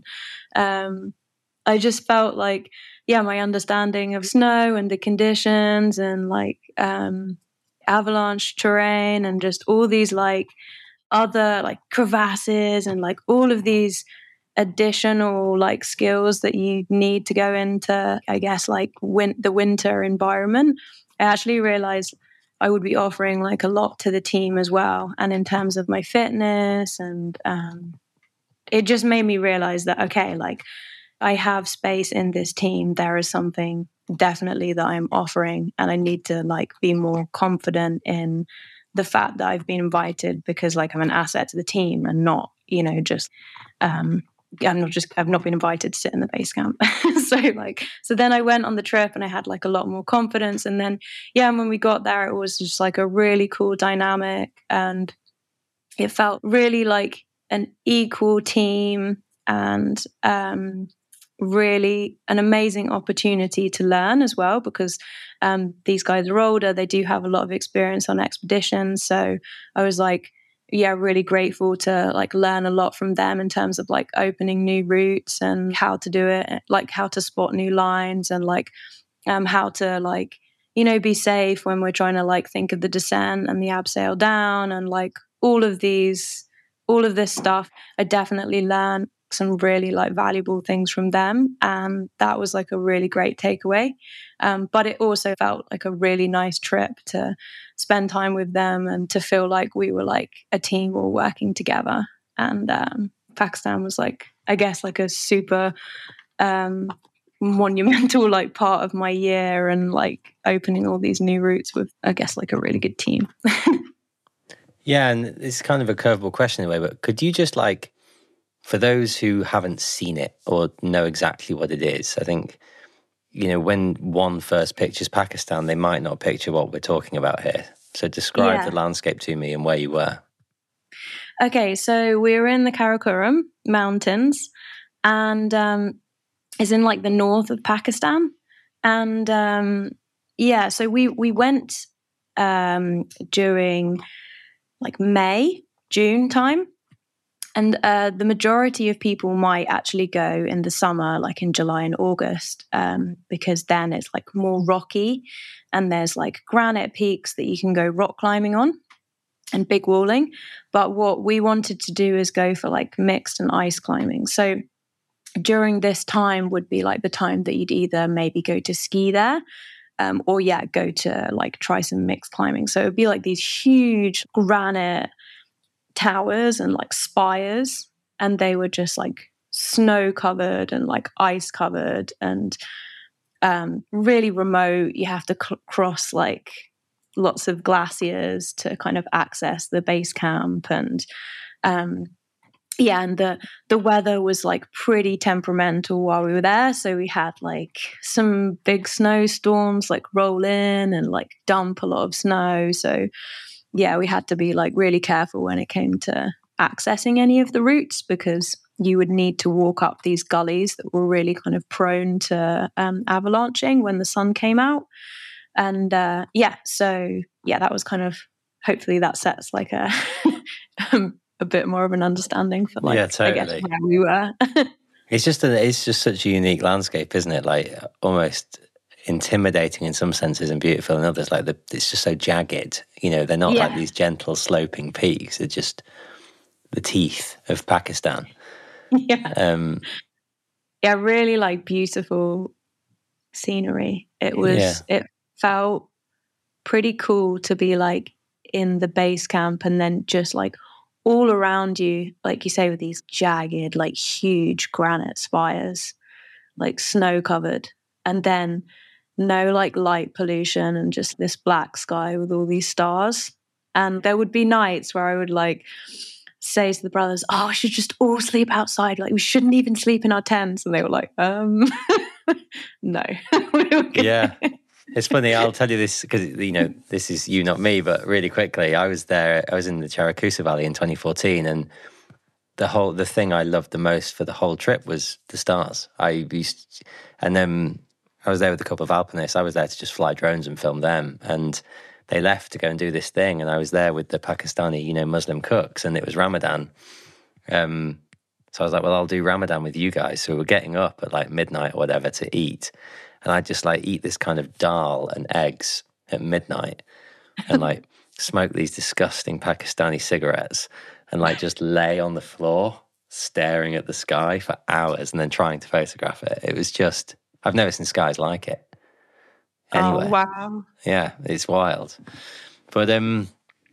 um, I just felt like, yeah, my understanding of snow and the conditions and like um, avalanche terrain and just all these like other like crevasses and like all of these additional like skills that you need to go into, I guess, like win- the winter environment. I actually realized I would be offering like a lot to the team as well. And in terms of my fitness, and um, it just made me realize that, okay, like I have space in this team. There is something definitely that I'm offering, and I need to like be more confident in the fact that I've been invited because like I'm an asset to the team and not, you know, just, um, I'm not just, I've not been invited to sit in the base camp. so like, so then I went on the trip and I had like a lot more confidence. And then, yeah, when we got there, it was just like a really cool dynamic, and it felt really like an equal team, and um, really an amazing opportunity to learn as well, because um, these guys are older. They do have a lot of experience on expeditions. So I was like, yeah, really grateful to like learn a lot from them in terms of like opening new routes and how to do it, like how to spot new lines, and like um, how to like, you know, be safe when we're trying to like think of the descent and the abseil down, and like all of these, all of this stuff. I definitely learned some really like valuable things from them, and that was like a really great takeaway. Um, but it also felt like a really nice trip to spend time with them and to feel like we were like a team all working together. And um, Pakistan was like, I guess, like a super um, monumental like part of my year, and like opening all these new routes with, I guess, like a really good team. Yeah, and it's kind of a curveball question in a way, but could you just like, for those who haven't seen it or know exactly what it is, I think, you know, when one first pictures Pakistan, they might not picture what we're talking about here. So describe yeah. the landscape to me and where you were. Okay, so we were in the Karakoram Mountains, and um, it's in like the north of Pakistan. And um, yeah, so we, we went um, during like May, June time. And uh, the majority of people might actually go in the summer, like in July and August, um, because then it's like more rocky, and there's like granite peaks that you can go rock climbing on and big walling. But what we wanted to do is go for like mixed and ice climbing. So during this time would be like the time that you'd either maybe go to ski there, um, or yeah, go to like try some mixed climbing. So it would be like these huge granite towers and like spires, and they were just like snow covered and like ice covered, and um, really remote. You have to c- cross like lots of glaciers to kind of access the base camp, and um, yeah, and the the weather was like pretty temperamental while we were there. So we had like some big snowstorms like roll in and like dump a lot of snow. So yeah, we had to be like really careful when it came to accessing any of the routes, because you would need to walk up these gullies that were really kind of prone to um, avalanching when the sun came out. And uh, yeah, so yeah, that was kind of, hopefully that sets like a a bit more of an understanding for like, yeah, totally. I guess, where we were. It's just a, it's just such a unique landscape, isn't it? Like almost intimidating in some senses and beautiful in others. Like the, it's just so jagged. You know, they're not yeah. like these gentle sloping peaks. They're just the teeth of Pakistan. Yeah. Um, yeah, really like beautiful scenery. It was, yeah. it felt pretty cool to be like in the base camp and then just like all around you, like you say, with these jagged, like huge granite spires, like snow covered, and then no like light pollution and just this black sky with all these stars. And there would be nights where I would like say to the brothers, oh, we should just all sleep outside. Like we shouldn't even sleep in our tents. And they were like, um, no. we were yeah. It's funny, I'll tell you this because, you know, this is you, not me, but really quickly, I was there, I was in the Charakusa Valley in twenty fourteen, and the whole, the thing I loved the most for the whole trip was the stars. I used, and then I was there with a couple of alpinists. I was there to just fly drones and film them, and they left to go and do this thing, and I was there with the Pakistani, you know, Muslim cooks, and it was Ramadan. Um, so I was like, well, I'll do Ramadan with you guys. So we were getting up at like midnight or whatever to eat. And I just like eat this kind of dal and eggs at midnight and like smoke these disgusting Pakistani cigarettes and like just lay on the floor staring at the sky for hours and then trying to photograph it. It was just, I've never seen skies like it. Anyway. Oh, wow. Yeah, it's wild. But um,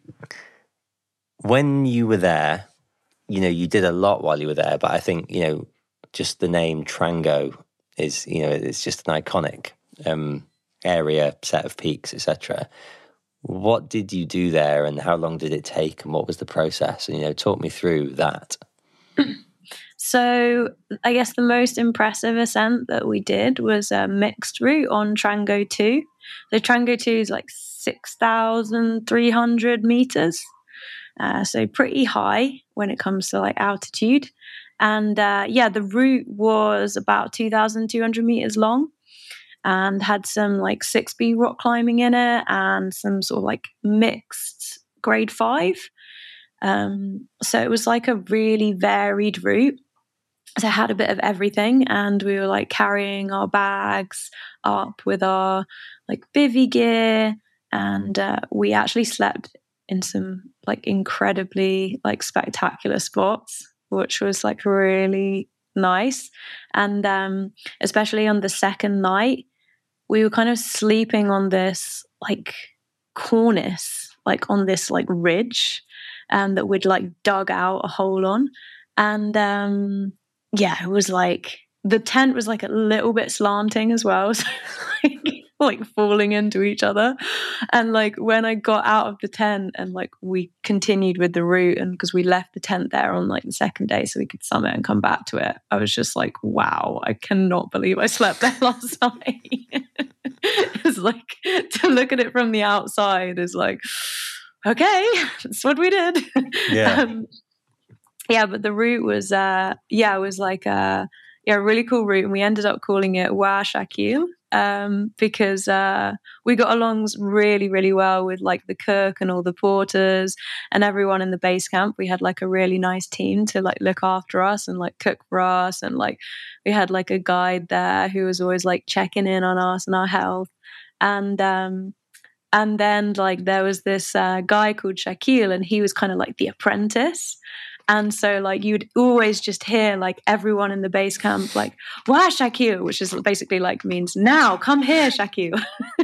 when you were there, you know, you did a lot while you were there, but I think, you know, just the name Trango is, you know, it's just an iconic um, area, set of peaks, et cetera. What did you do there and how long did it take and what was the process? And, you know, talk me through that. So I guess the most impressive ascent that we did was a mixed route on Trango two. So Trango two is like six thousand three hundred meters. Uh, so pretty high when it comes to like altitude. And uh, yeah, the route was about two thousand two hundred meters long and had some like six B rock climbing in it and some sort of like mixed grade five. Um, so it was like a really varied route. So I had a bit of everything, and we were like carrying our bags up with our like bivy gear, and uh, we actually slept in some like incredibly like spectacular spots, which was like really nice. And um, especially on the second night, we were kind of sleeping on this like cornice, like on this like ridge, and um, that we'd like dug out a hole on. And um, yeah, it was like the tent was like a little bit slanting as well, so like, like falling into each other. And like when I got out of the tent and like we continued with the route, and because we left the tent there on like the second day so we could summit and come back to it, I was just like, wow, I cannot believe I slept there last night. It's like to look at it from the outside is like, okay, that's what we did. Yeah. um, yeah, but the route was, uh, yeah, it was like a, yeah, a really cool route. And we ended up calling it Wa Shakil um, because uh, we got along really, really well with like the cook and all the porters and everyone in the base camp. We had like a really nice team to like look after us and like cook for us. And like we had like a guide there who was always like checking in on us and our health. And, um, and then like there was this uh, guy called Shakil, and he was kind of like the apprentice. And so like you'd always just hear like everyone in the base camp like, Wa Shakil, which is basically like means now come here, Shakil.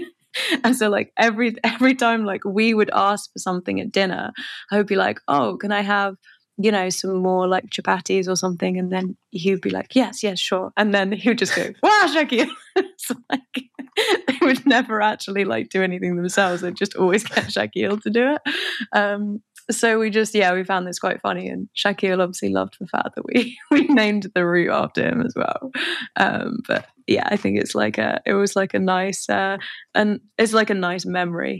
And so like every every time like we would ask for something at dinner, I would be like, oh, can I have, you know, some more like chapatis or something? And then he would be like, yes, yes, sure. And then he would just go, Wa Shakil. So like they would never actually like do anything themselves. They'd just always get Shakil to do it. Um, So we just, yeah, we found this quite funny. And Shakil obviously loved the fact that we, we named the route after him as well. Um, but yeah, I think it's like a, it was like a nice, uh, and it's like a nice memory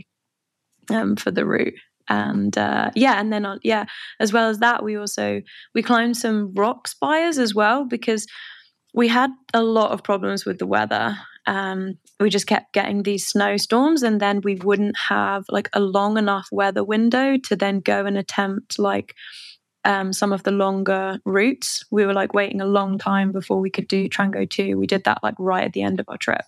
um, for the route. And uh, yeah, and then, on, yeah, as well as that, we also, we climbed some rock spires as well, because we had a lot of problems with the weather. Um, we just kept getting these snowstorms, and then we wouldn't have like a long enough weather window to then go and attempt like um, some of the longer routes. We were like waiting a long time before we could do Trango two. We did that like right at the end of our trip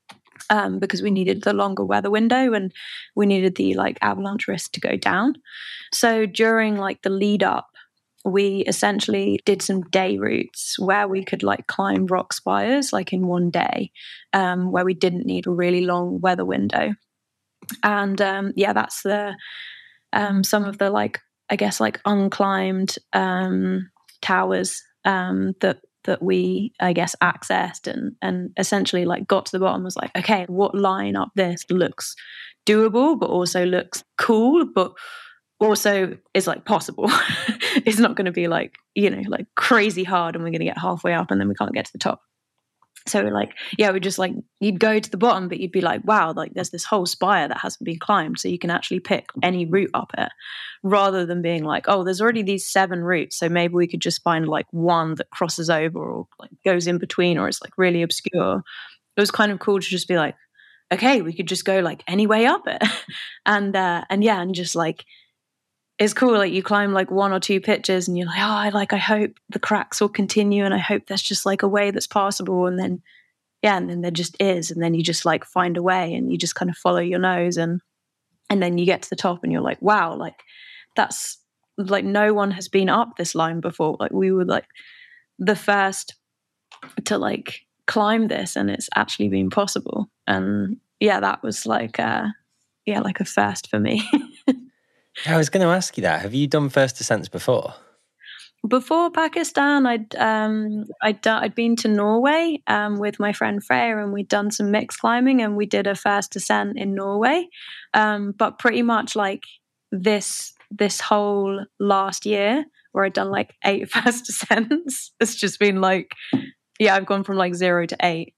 um, because we needed the longer weather window and we needed the like avalanche risk to go down. So during like the lead up we essentially did some day routes where we could like climb rock spires like in one day, um, where we didn't need a really long weather window. And um, yeah, that's the um, some of the like I guess like unclimbed um, towers um, that that we I guess accessed and and essentially like got to the bottom. Was like, okay, what line up this looks doable, but also looks cool, but also is like possible. It's not going to be like, you know, like crazy hard and we're going to get halfway up and then we can't get to the top. So like, yeah, we just like, you'd go to the bottom, but you'd be like, wow, like there's this whole spire that hasn't been climbed. So you can actually pick any route up it rather than being like, oh, there's already these seven routes. So maybe we could just find like one that crosses over or like goes in between or it's like really obscure. It was kind of cool to just be like, okay, we could just go like any way up it. and, uh, and yeah, and just like, it's cool. Like you climb like one or two pitches and you're like, oh, I like, I hope the cracks will continue. And I hope there's just like a way that's passable. And then, yeah. And then there just is. And then you just like find a way and you just kind of follow your nose. And, and then you get to the top and you're like, wow, like that's like, no one has been up this line before. Like we were like the first to like climb this and it's actually been possible. And yeah, that was like, uh, yeah, like a first for me. I was going to ask you that. Have you done first ascents before? Before Pakistan, I'd um, I'd done, I'd been to Norway um, with my friend Freya, and we'd done some mixed climbing, and we did a first ascent in Norway. Um, but pretty much like this this whole last year, where I'd done like eight first ascents, it's just been like, yeah, I've gone from like zero to eight.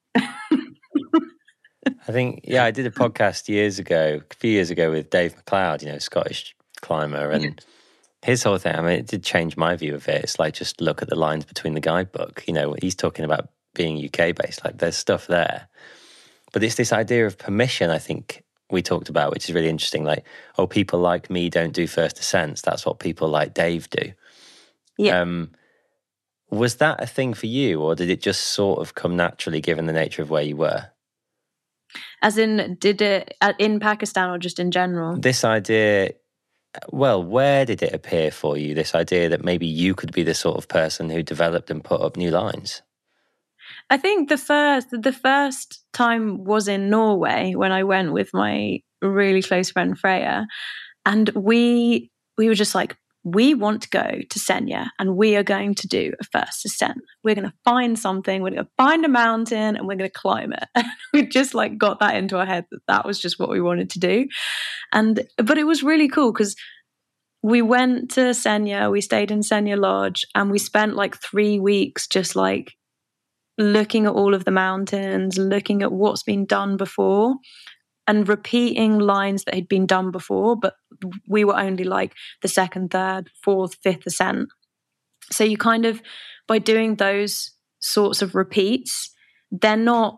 I think, yeah, I did a podcast years ago, a few years ago with Dave McLeod, you know, Scottish climber, and yeah. His whole thing, I mean, it did change my view of it. It's like, just look at the lines between the guidebook. You know, he's talking about being U K based, like there's stuff there. But it's this idea of permission, I think we talked about, which is really interesting. Like, oh, people like me don't do first ascents. That's what people like Dave do. Yeah. Um, was that a thing for you, or did it just sort of come naturally given the nature of where you were? As in, did it in Pakistan or just in general? This idea, well, where did it appear for you, this idea that maybe you could be the sort of person who developed and put up new lines? I think the first the first time was in Norway when I went with my really close friend Freya. And we we were just like, we want to go to Senja and we are going to do a first ascent. We're going to find something. We're going to find a mountain and we're going to climb it. And we just like got that into our head that that was just what we wanted to do. And, but it was really cool because we went to Senja, we stayed in Senja Lodge and we spent like three weeks just like looking at all of the mountains, looking at what's been done before and repeating lines that had been done before, but we were only like the second, third, fourth, fifth ascent. So you kind of, by doing those sorts of repeats, they're not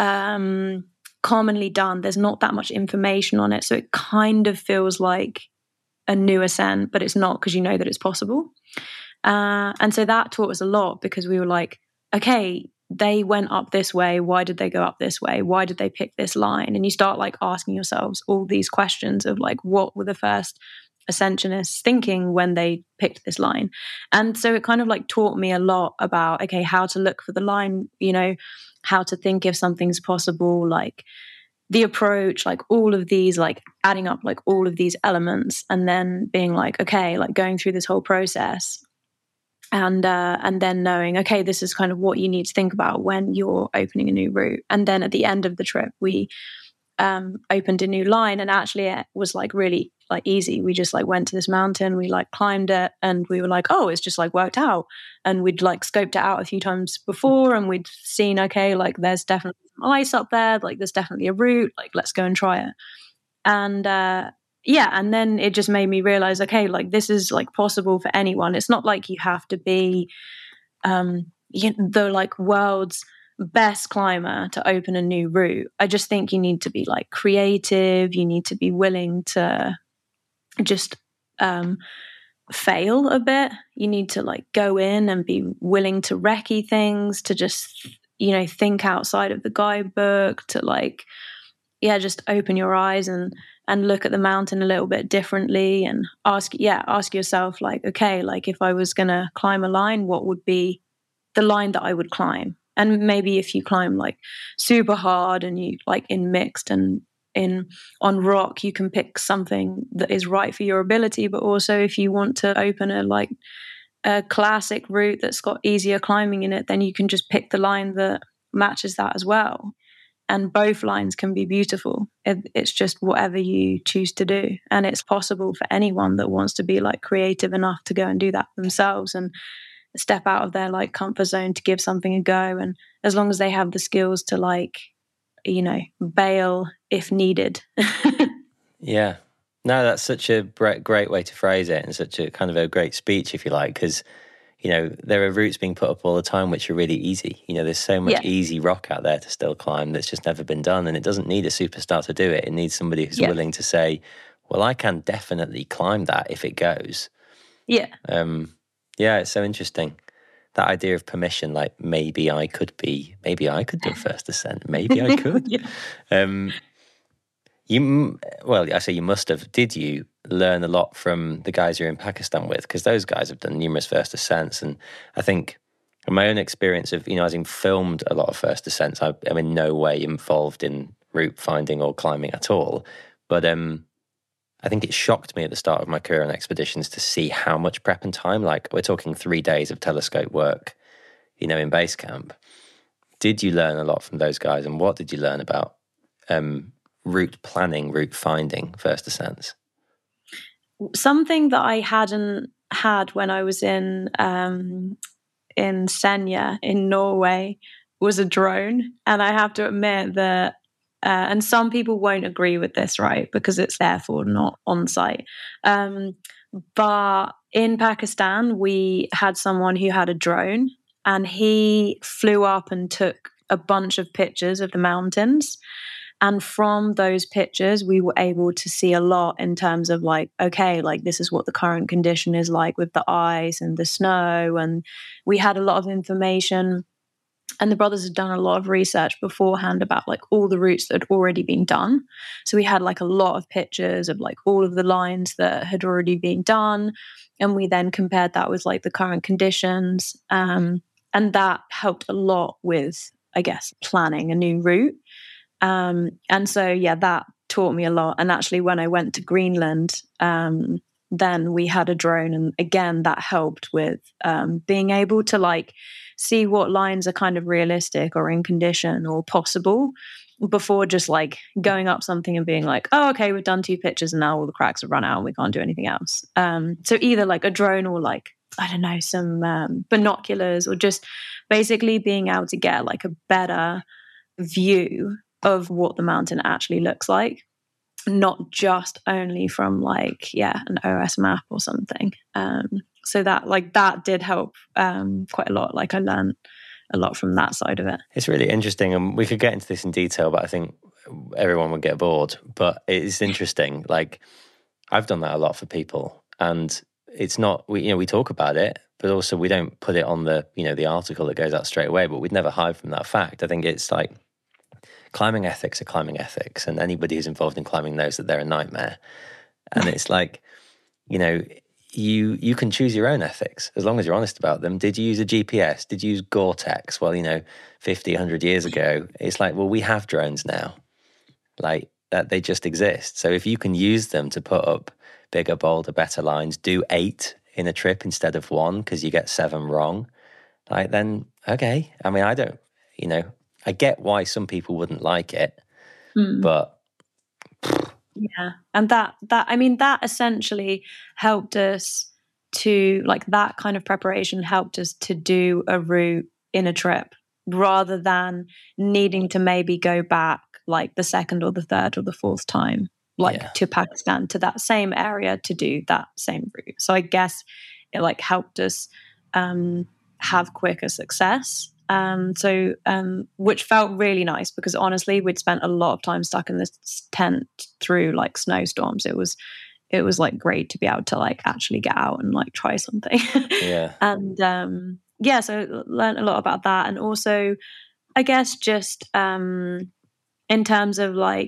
um, commonly done. There's not that much information on it. So it kind of feels like a new ascent, but it's not because you know that it's possible. Uh, and so that taught us a lot because we were like, okay, they went up this way. Why did they go up this way? Why did they pick this line? And you start like asking yourselves all these questions of like, what were the first ascensionists thinking when they picked this line? And so it kind of like taught me a lot about, okay, how to look for the line, you know, how to think if something's possible, like the approach, like all of these, like adding up like all of these elements and then being like, okay, like going through this whole process. And uh, and then knowing, okay, this is kind of what you need to think about when you're opening a new route. And then at the end of the trip, we um, opened a new line, and actually it was like really like easy. We just like went to this mountain, we like climbed it, and we were like, oh, it's just like worked out. And we'd like scoped it out a few times before, and we'd seen, okay, like there's definitely some ice up there, like there's definitely a route, like let's go and try it. And uh, yeah, and then it just made me realize, okay, like this is like possible for anyone. It's not like you have to be um, you know, the like world's best climber to open a new route. I just think you need to be like creative. You need to be willing to just um, fail a bit. You need to like go in and be willing to recce things, to just, you know, think outside of the guidebook, to like, yeah, just open your eyes and and look at the mountain a little bit differently and ask, yeah, ask yourself like, okay, like if I was going to climb a line, what would be the line that I would climb? And maybe if you climb like super hard and you like in mixed and in on rock, you can pick something that is right for your ability. But also if you want to open a like a classic route that's got easier climbing in it, then you can just pick the line that matches that as well. And both lines can be beautiful. It, it's just whatever you choose to do. And it's possible for anyone that wants to be like creative enough to go and do that themselves and step out of their like comfort zone to give something a go. And as long as they have the skills to like, you know, bail if needed. Yeah. No, that's such a great way to phrase it, and such a kind of a great speech, if you like, because, you know, there are routes being put up all the time which are really easy. You know, there's so much yeah. easy rock out there to still climb that's just never been done, and it doesn't need a superstar to do it. It needs somebody who's yeah. willing to say, well, I can definitely climb that if it goes. Yeah. Um, yeah, it's so interesting. That idea of permission, like maybe I could be, maybe I could do a first ascent. Maybe I could. yeah. Um, you, well, I say you must have. Did you learn a lot from the guys you're in Pakistan with? Because those guys have done numerous first ascents, and I think in my own experience of, you know, having filmed a lot of first ascents, I, I'm in no way involved in route finding or climbing at all. But um, I think it shocked me at the start of my career on expeditions to see how much prep and time. Like we're talking three days of telescope work, you know, in base camp. Did you learn a lot from those guys, and what did you learn about um, route planning, route finding, first ascents? Something that I hadn't had when I was in um, in Senja in Norway was a drone, and I have to admit that. Uh, and some people won't agree with this, right? Because it's therefore not on site. Um, but in Pakistan, we had someone who had a drone, and he flew up and took a bunch of pictures of the mountains. And from those pictures, we were able to see a lot in terms of like, okay, like this is what the current condition is like with the ice and the snow. And we had a lot of information. And the brothers had done a lot of research beforehand about like all the routes that had already been done. So we had like a lot of pictures of like all of the lines that had already been done. And we then compared that with like the current conditions. Um, and that helped a lot with, I guess, planning a new route. Um, and so, yeah, that taught me a lot. And actually, when I went to Greenland, um, then we had a drone. And again, that helped with um, being able to like see what lines are kind of realistic or in condition or possible before just like going up something and being like, oh, okay, we've done two pictures and now all the cracks have run out and we can't do anything else. Um, so either like a drone or like, I don't know, some um, binoculars, or just basically being able to get like a better view of what the mountain actually looks like, not just only from like, yeah, an O S map or something. Um, so that like that did help um, quite a lot. Like I learned a lot from that side of it. It's really interesting, and we could get into this in detail, but I think everyone would get bored. But it's interesting. Like I've done that a lot for people, and it's not, we, you know, we talk about it, but also we don't put it on the, you know, the article that goes out straight away, but we'd never hide from that fact. I think it's like climbing ethics are climbing ethics, and anybody who's involved in climbing knows that they're a nightmare. And it's like, you know, you you can choose your own ethics as long as you're honest about them. Did you use a G P S? Did you use Gore-Tex? Well, you know, fifty, one hundred years ago, it's like, well, we have drones now. Like that, they just exist. So if you can use them to put up bigger, bolder, better lines, do eight in a trip instead of one because you get seven wrong, like then, okay. I mean, I don't, you know, I get why some people wouldn't like it, mm. but yeah, and that that I mean that essentially helped us to like that kind of preparation helped us to do a route in a trip rather than needing to maybe go back like the second or the third or the fourth time, like yeah. to Pakistan, to that same area to do that same route. So I guess it like helped us um, have quicker success. Um, so, um, which felt really nice because honestly, we'd spent a lot of time stuck in this tent through like snowstorms. It was, it was like great to be able to like actually get out and like try something. Yeah. And, um, yeah, so learned a lot about that. And also, I guess just, um, in terms of like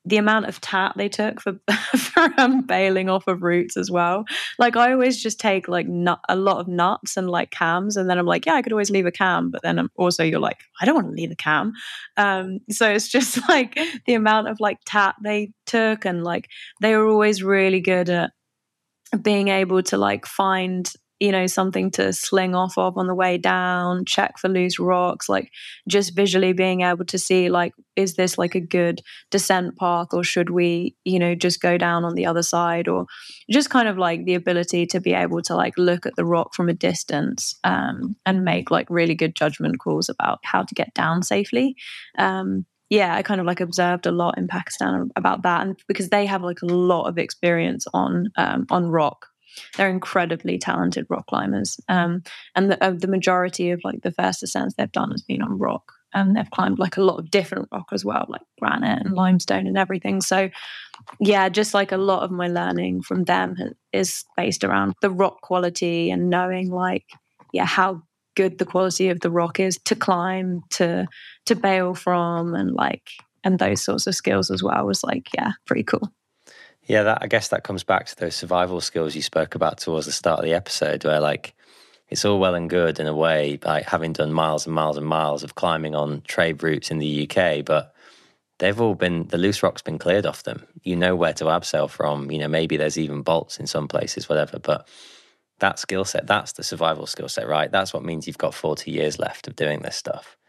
the amount of tat they took for, for um, bailing off of routes as well. Like I always just take like nut, a lot of nuts and like cams, and then I'm like, yeah, I could always leave a cam, but then I'm also you're like, I don't want to leave a cam. Um, so it's just like the amount of like tat they took, and like they were always really good at being able to like find, you know, something to sling off of on the way down, check for loose rocks, like just visually being able to see like, is this like a good descent path, or should we, you know, just go down on the other side, or just kind of like the ability to be able to like look at the rock from a distance um, and make like really good judgment calls about how to get down safely. Um, yeah, I kind of like observed a lot in Pakistan about that, and because they have like a lot of experience on um, on rock. They're incredibly talented rock climbers, um, and the, uh, the majority of like the first ascents they've done has been on rock, and they've climbed like a lot of different rock as well, like granite and limestone and everything. So, yeah, just like a lot of my learning from them is based around the rock quality and knowing like, yeah, how good the quality of the rock is to climb, to to bail from, and like and those sorts of skills as well was like, yeah, pretty cool. Yeah, that, I guess that comes back to those survival skills you spoke about towards the start of the episode, where like it's all well and good in a way, like having done miles and miles and miles of climbing on trade routes in the U K, but they've all been, the loose rock's been cleared off them. You know where to abseil from, you know, maybe there's even bolts in some places, whatever, but that skill set, that's the survival skill set, right? That's what means you've got forty years left of doing this stuff.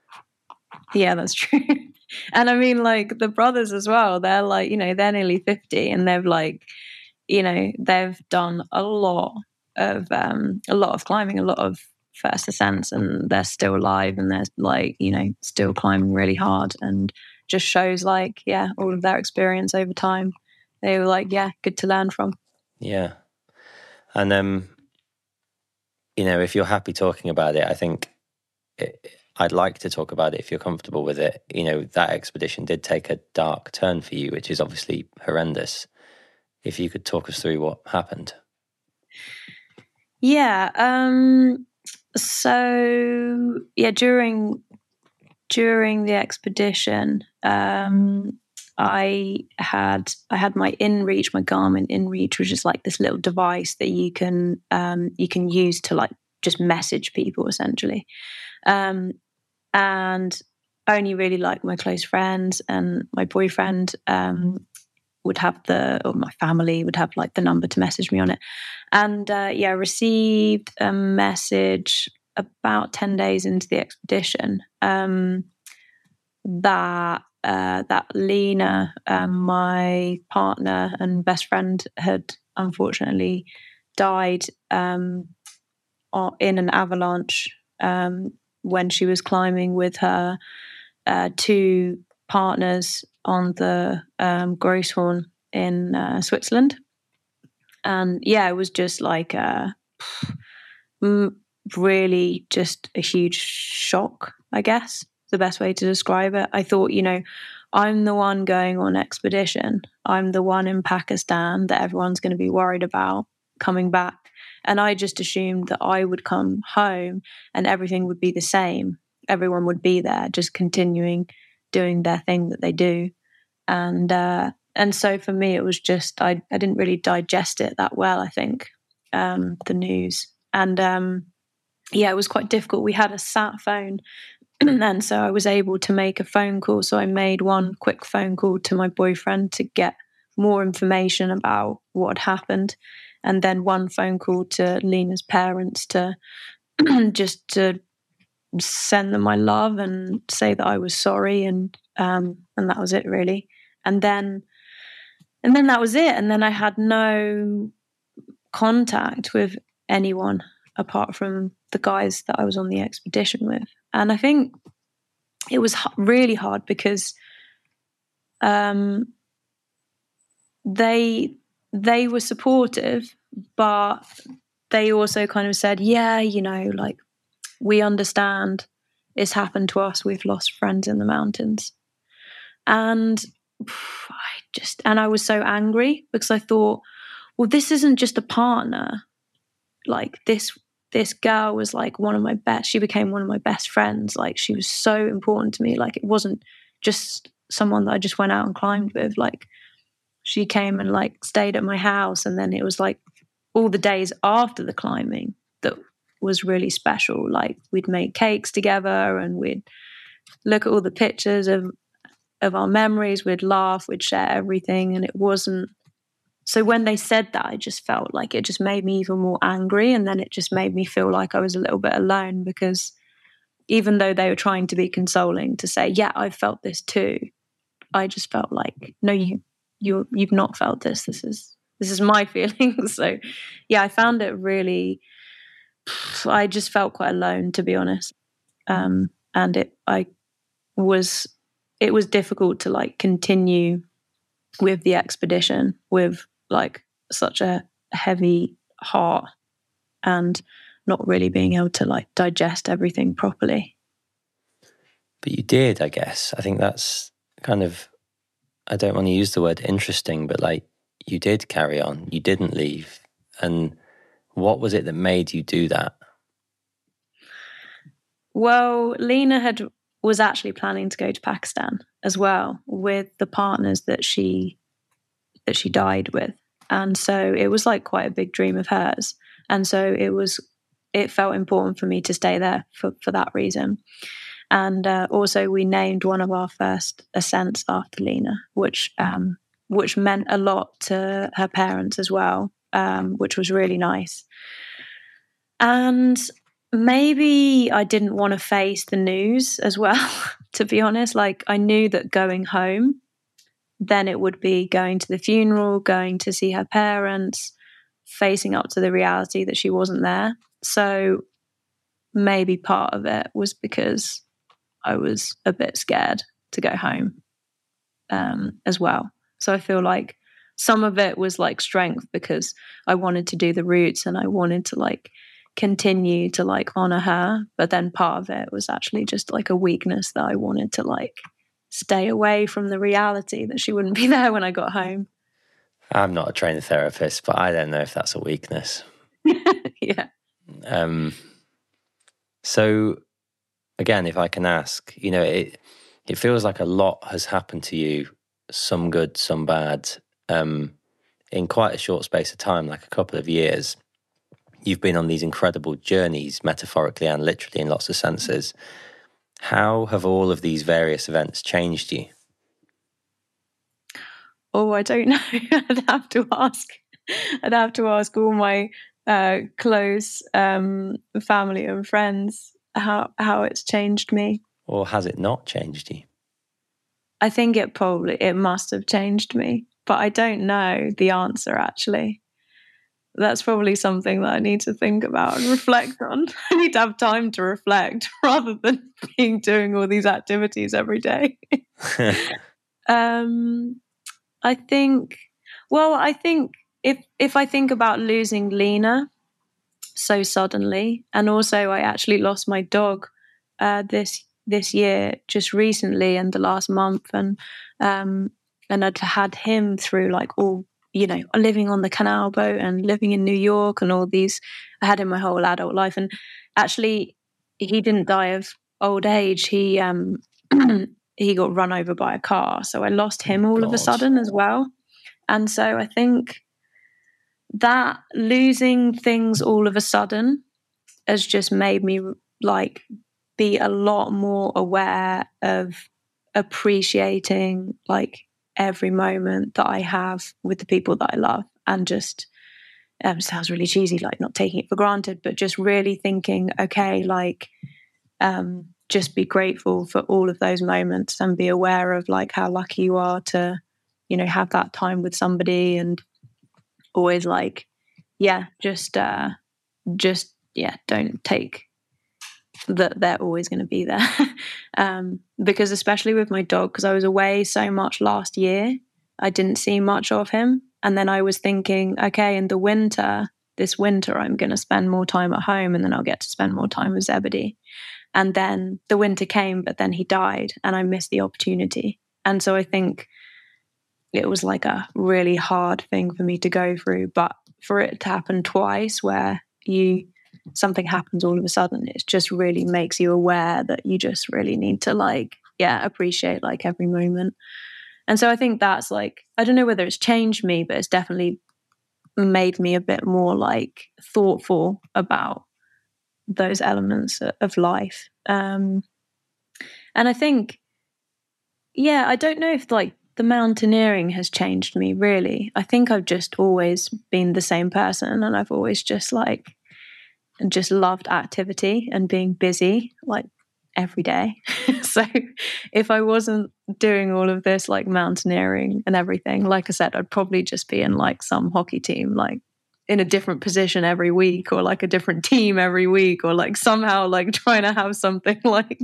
Yeah, that's true. And I mean, like the brothers as well, they're like, you know, they're nearly fifty, and they've like, you know, they've done a lot of, um, a lot of climbing, a lot of first ascents, and they're still alive, and they're like, you know, still climbing really hard, and just shows like, yeah, all of their experience over time. They were like, yeah, good to learn from. Yeah. And, um, you know, if you're happy talking about it, I think it, I'd like to talk about it if you're comfortable with it. You know, that expedition did take a dark turn for you, which is obviously horrendous. If you could talk us through what happened. Yeah. Um, so, yeah, during during the expedition, um, I had I had my InReach, my Garmin InReach, which is like this little device that you can um, you can use to like just message people essentially. Um, and only really like my close friends and my boyfriend um, would have the, or my family would have like the number to message me on it. And uh, yeah, received a message about ten days into the expedition um, that uh, that Lena, um, my partner and best friend, had unfortunately died um, in an avalanche um, when she was climbing with her uh, two partners on the um, Grosshorn in uh, Switzerland. And yeah, it was just like a, really just a huge shock, I guess, the best way to describe it. I thought, you know, I'm the one going on expedition. I'm the one in Pakistan that everyone's going to be worried about coming back. And I just assumed that I would come home and everything would be the same. Everyone would be there, just continuing doing their thing that they do. And uh, and so for me, it was just, I, I didn't really digest it that well, I think, um, the news. And um, yeah, it was quite difficult. We had a sat phone, and so I was able to make a phone call. So I made one quick phone call to my boyfriend to get more information about what had happened. And then one phone call to Lena's parents to just to send them my love and say that I was sorry, and um, and that was it really. And then and then that was it. And then I had no contact with anyone apart from the guys that I was on the expedition with. And I think it was really hard because um, they. They were supportive, but they also kind of said, yeah, you know, like, we understand it's happened to us. We've lost friends in the mountains. And I just, and I was so angry because I thought, well, this isn't just a partner. Like this, this girl was like one of my best, she became one of my best friends. Like she was so important to me. Like it wasn't just someone that I just went out and climbed with. Like, she came and like stayed at my house, and then it was like all the days after the climbing that was really special. Like, we'd make cakes together, and we'd look at all the pictures of of our memories, we'd laugh, we'd share everything. And it wasn't, so when they said that, I just felt like it just made me even more angry. And then it just made me feel like I was a little bit alone, because even though they were trying to be consoling to say, yeah, I felt this too, I just felt like, no, you you you've not felt this. This is this is my feelings. So yeah, I found it really, I just felt quite alone, to be honest. Um, and it I was it was difficult to like continue with the expedition with like such a heavy heart and not really being able to like digest everything properly. But you did, I guess. I think that's kind of, I don't want to use the word interesting, but like, you did carry on. You didn't leave. And what was it that made you do that? Well, Lena had was actually planning to go to Pakistan as well with the partners that she that she died with. And so it was like quite a big dream of hers. And so it was it felt important for me to stay there for, for that reason. And uh, also we named one of our first ascents after Lena, which um, which meant a lot to her parents as well, um, which was really nice. And maybe I didn't want to face the news as well, to be honest. Like, I knew that going home, then it would be going to the funeral, going to see her parents, facing up to the reality that she wasn't there. So maybe part of it was because I was a bit scared to go home um, as well. So I feel like some of it was like strength, because I wanted to do the routes and I wanted to like continue to like honor her, but then part of it was actually just like a weakness that I wanted to like stay away from the reality that she wouldn't be there when I got home. I'm not a trained therapist, but I don't know if that's a weakness. Yeah. Um. So again, if I can ask, you know, it it feels like a lot has happened to you, some good, some bad, um, in quite a short space of time, like a couple of years. You've been on these incredible journeys, metaphorically and literally in lots of senses. How have all of these various events changed you? Oh, I don't know. I'd have to ask. I'd have to ask all my uh, close um, family and friends how how it's changed me. Or has it not changed you? I think it probably, it must have changed me, but I don't know the answer actually. That's probably something that I need to think about and reflect on. I need to have time to reflect rather than being doing all these activities every day. um, I think, well, I think if if I think about losing Lena so suddenly, and also I actually lost my dog uh, this this year, just recently in the last month, and um, and I'd had him through like all, you know, living on the canal boat and living in New York and all these, I had him my whole adult life. And actually he didn't die of old age. He, um, he got run over by a car. So I lost him all God. of a sudden as well. And so I think that losing things all of a sudden has just made me like be a lot more aware of appreciating like every moment that I have with the people that I love, and just um, sounds really cheesy, like not taking it for granted, but just really thinking, okay, like um, just be grateful for all of those moments and be aware of like how lucky you are to, you know, have that time with somebody, and always like, yeah, just, uh, just yeah, don't take that they're always going to be there. um, because especially with my dog, because I was away so much last year, I didn't see much of him. And then I was thinking, okay, in the winter, this winter, I'm going to spend more time at home, and then I'll get to spend more time with Zebedee. And then the winter came, but then he died and I missed the opportunity. And so I think it was like a really hard thing for me to go through, but for it to happen twice where you, something happens all of a sudden, it just really makes you aware that you just really need to like yeah, appreciate like every moment. And so I think that's like, I don't know whether it's changed me, but it's definitely made me a bit more like thoughtful about those elements of life. Um, and I think, yeah, I don't know if like the mountaineering has changed me really. I think I've just always been the same person, and I've always just like, just loved activity and being busy like every day. So if I wasn't doing all of this like mountaineering and everything, like I said, I'd probably just be in like some hockey team, like in a different position every week, or like a different team every week, or like somehow like trying to have something like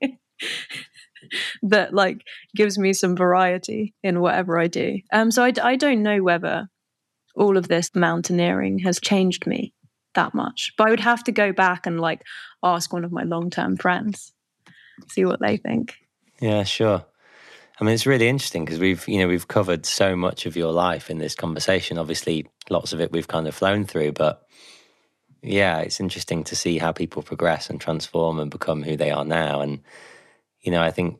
that like gives me some variety in whatever I do. Um, so I, I don't know whether all of this mountaineering has changed me that much, but I would have to go back and like ask one of my long-term friends, see what they think. Yeah, sure. I mean, it's really interesting because we've, you know, we've covered so much of your life in this conversation. Obviously, lots of it we've kind of flown through, but yeah, it's interesting to see how people progress and transform and become who they are now. And, you know, I think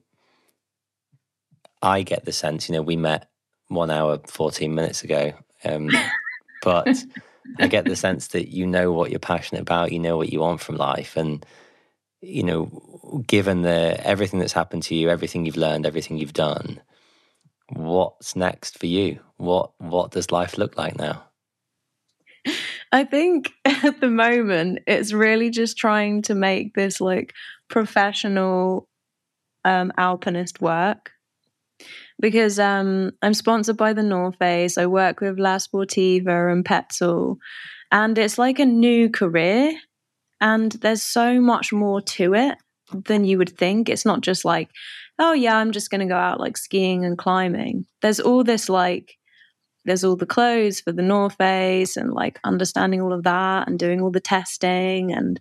I get the sense, you know, we met one hour, fourteen minutes ago, um, but I get the sense that you know what you're passionate about, you know what you want from life. And, you know, given the everything that's happened to you, everything you've learned, everything you've done, what's next for you? What what does life look like now? I think at the moment it's really just trying to make this like professional um, alpinist work, because um, I'm sponsored by the North Face. I work with La Sportiva and Petzl, and it's like a new career. And there's so much more to it than you would think. It's not just like, oh yeah, I'm just going to go out like skiing and climbing. There's all this like, there's all the clothes for the North Face and like understanding all of that and doing all the testing and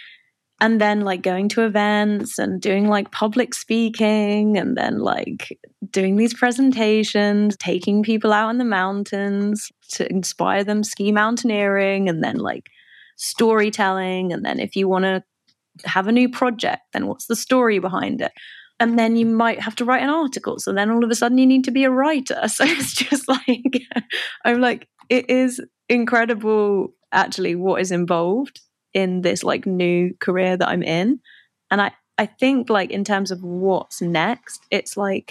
and then like going to events and doing like public speaking and then like doing these presentations, taking people out in the mountains to inspire them ski mountaineering, and then like storytelling. And then if you want to have a new project, then what's the story behind it? And then you might have to write an article. So then all of a sudden you need to be a writer. So it's just like, I'm like, it is incredible actually what is involved in this like new career that I'm in. And I, I think like in terms of what's next, it's like,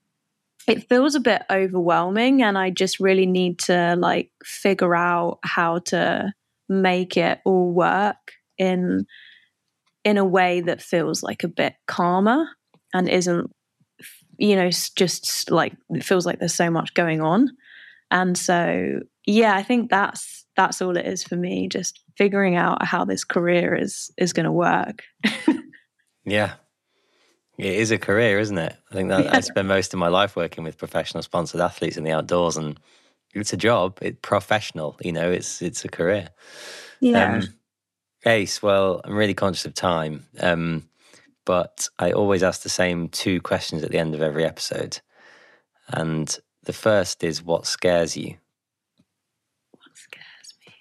it feels a bit overwhelming, and I just really need to like figure out how to make it all work in, in a way that feels like a bit calmer and isn't, you know, just like, it feels like there's so much going on. And so, yeah, I think that's, that's all it is for me. Just figuring out how this career is, is going to work. Yeah. It is a career, isn't it? I think that yeah. I spend most of my life working with professional sponsored athletes in the outdoors, and it's a job. It's professional, you know, it's, it's a career. Yeah. Um, Ace, well, I'm really conscious of time. Um, But I always ask the same two questions at the end of every episode. And the first is, what scares you? What scares me?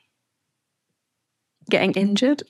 Getting injured.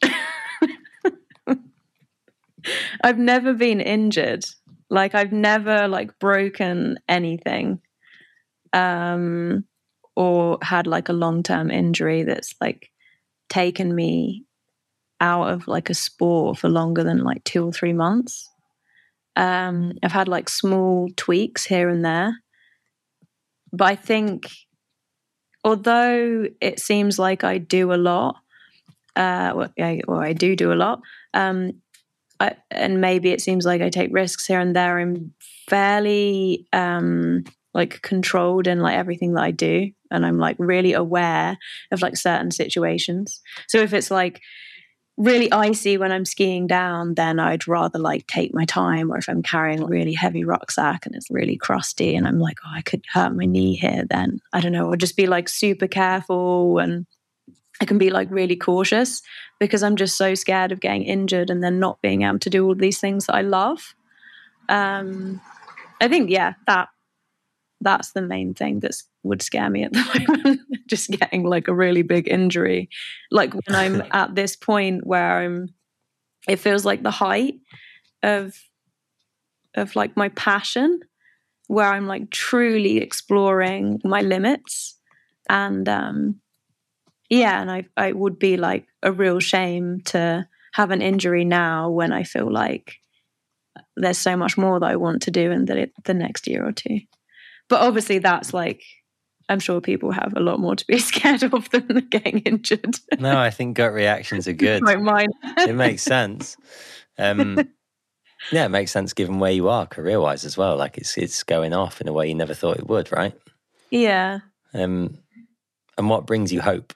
I've never been injured. Like, I've never, like, broken anything. Um, or had, like, a long-term injury that's, like, taken me out of like a sport for longer than like two or three months. Um, I've had like small tweaks here and there, but I think although it seems like I do a lot, uh, well, I, well, I do do a lot, um, I, and maybe it seems like I take risks here and there, I'm fairly um, like controlled in like everything that I do, and I'm like really aware of like certain situations. So if it's like really icy when I'm skiing down, then I'd rather like take my time. Or if I'm carrying a really heavy rucksack and it's really crusty and I'm like, oh, I could hurt my knee here, then I don't know, I'll just be like super careful, and I can be like really cautious because I'm just so scared of getting injured and then not being able to do all these things that I love. Um, I think, yeah, that that's the main thing that would scare me at the moment. Just getting like a really big injury. Like when I'm at this point where I'm, it feels like the height of of like my passion, where I'm like truly exploring my limits. And um, yeah, and I, I would be like a real shame to have an injury now when I feel like there's so much more that I want to do in the, the next year or two. But obviously that's like, I'm sure people have a lot more to be scared of than getting injured. No, I think gut reactions are good. Like mine. It makes sense. Um, yeah, it makes sense given where you are career-wise as well. Like it's it's going off in a way you never thought it would, right? Yeah. Um, and what brings you hope?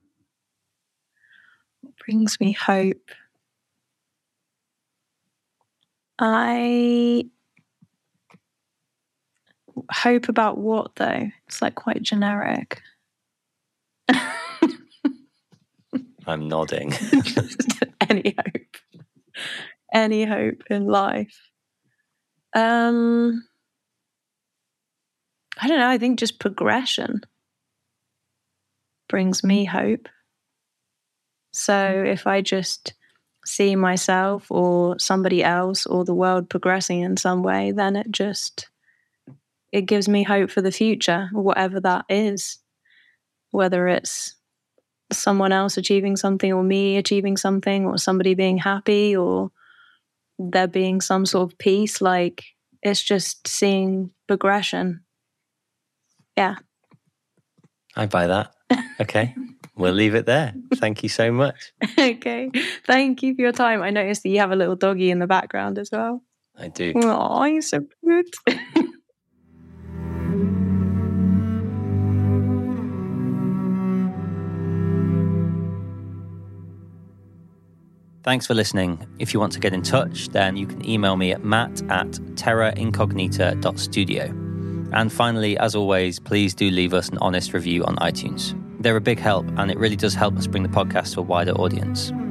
What brings me hope? I hope about what, though? It's like quite generic. I'm nodding. Just any hope. Any hope in life. Um, I don't know. I think just progression brings me hope. So if I just see myself or somebody else or the world progressing in some way, then it just, it gives me hope for the future, whatever that is. Whether it's someone else achieving something or me achieving something or somebody being happy or there being some sort of peace, like it's just seeing progression. Yeah. I buy that. Okay. We'll leave it there. Thank you so much. Okay. Thank you for your time. I noticed that you have a little doggy in the background as well. I do. Oh, you're so good. Thanks for listening. If you want to get in touch, then you can email me at matt at terra incognita dot studio. And finally, as always, please do leave us an honest review on iTunes. They're a big help, and it really does help us bring the podcast to a wider audience.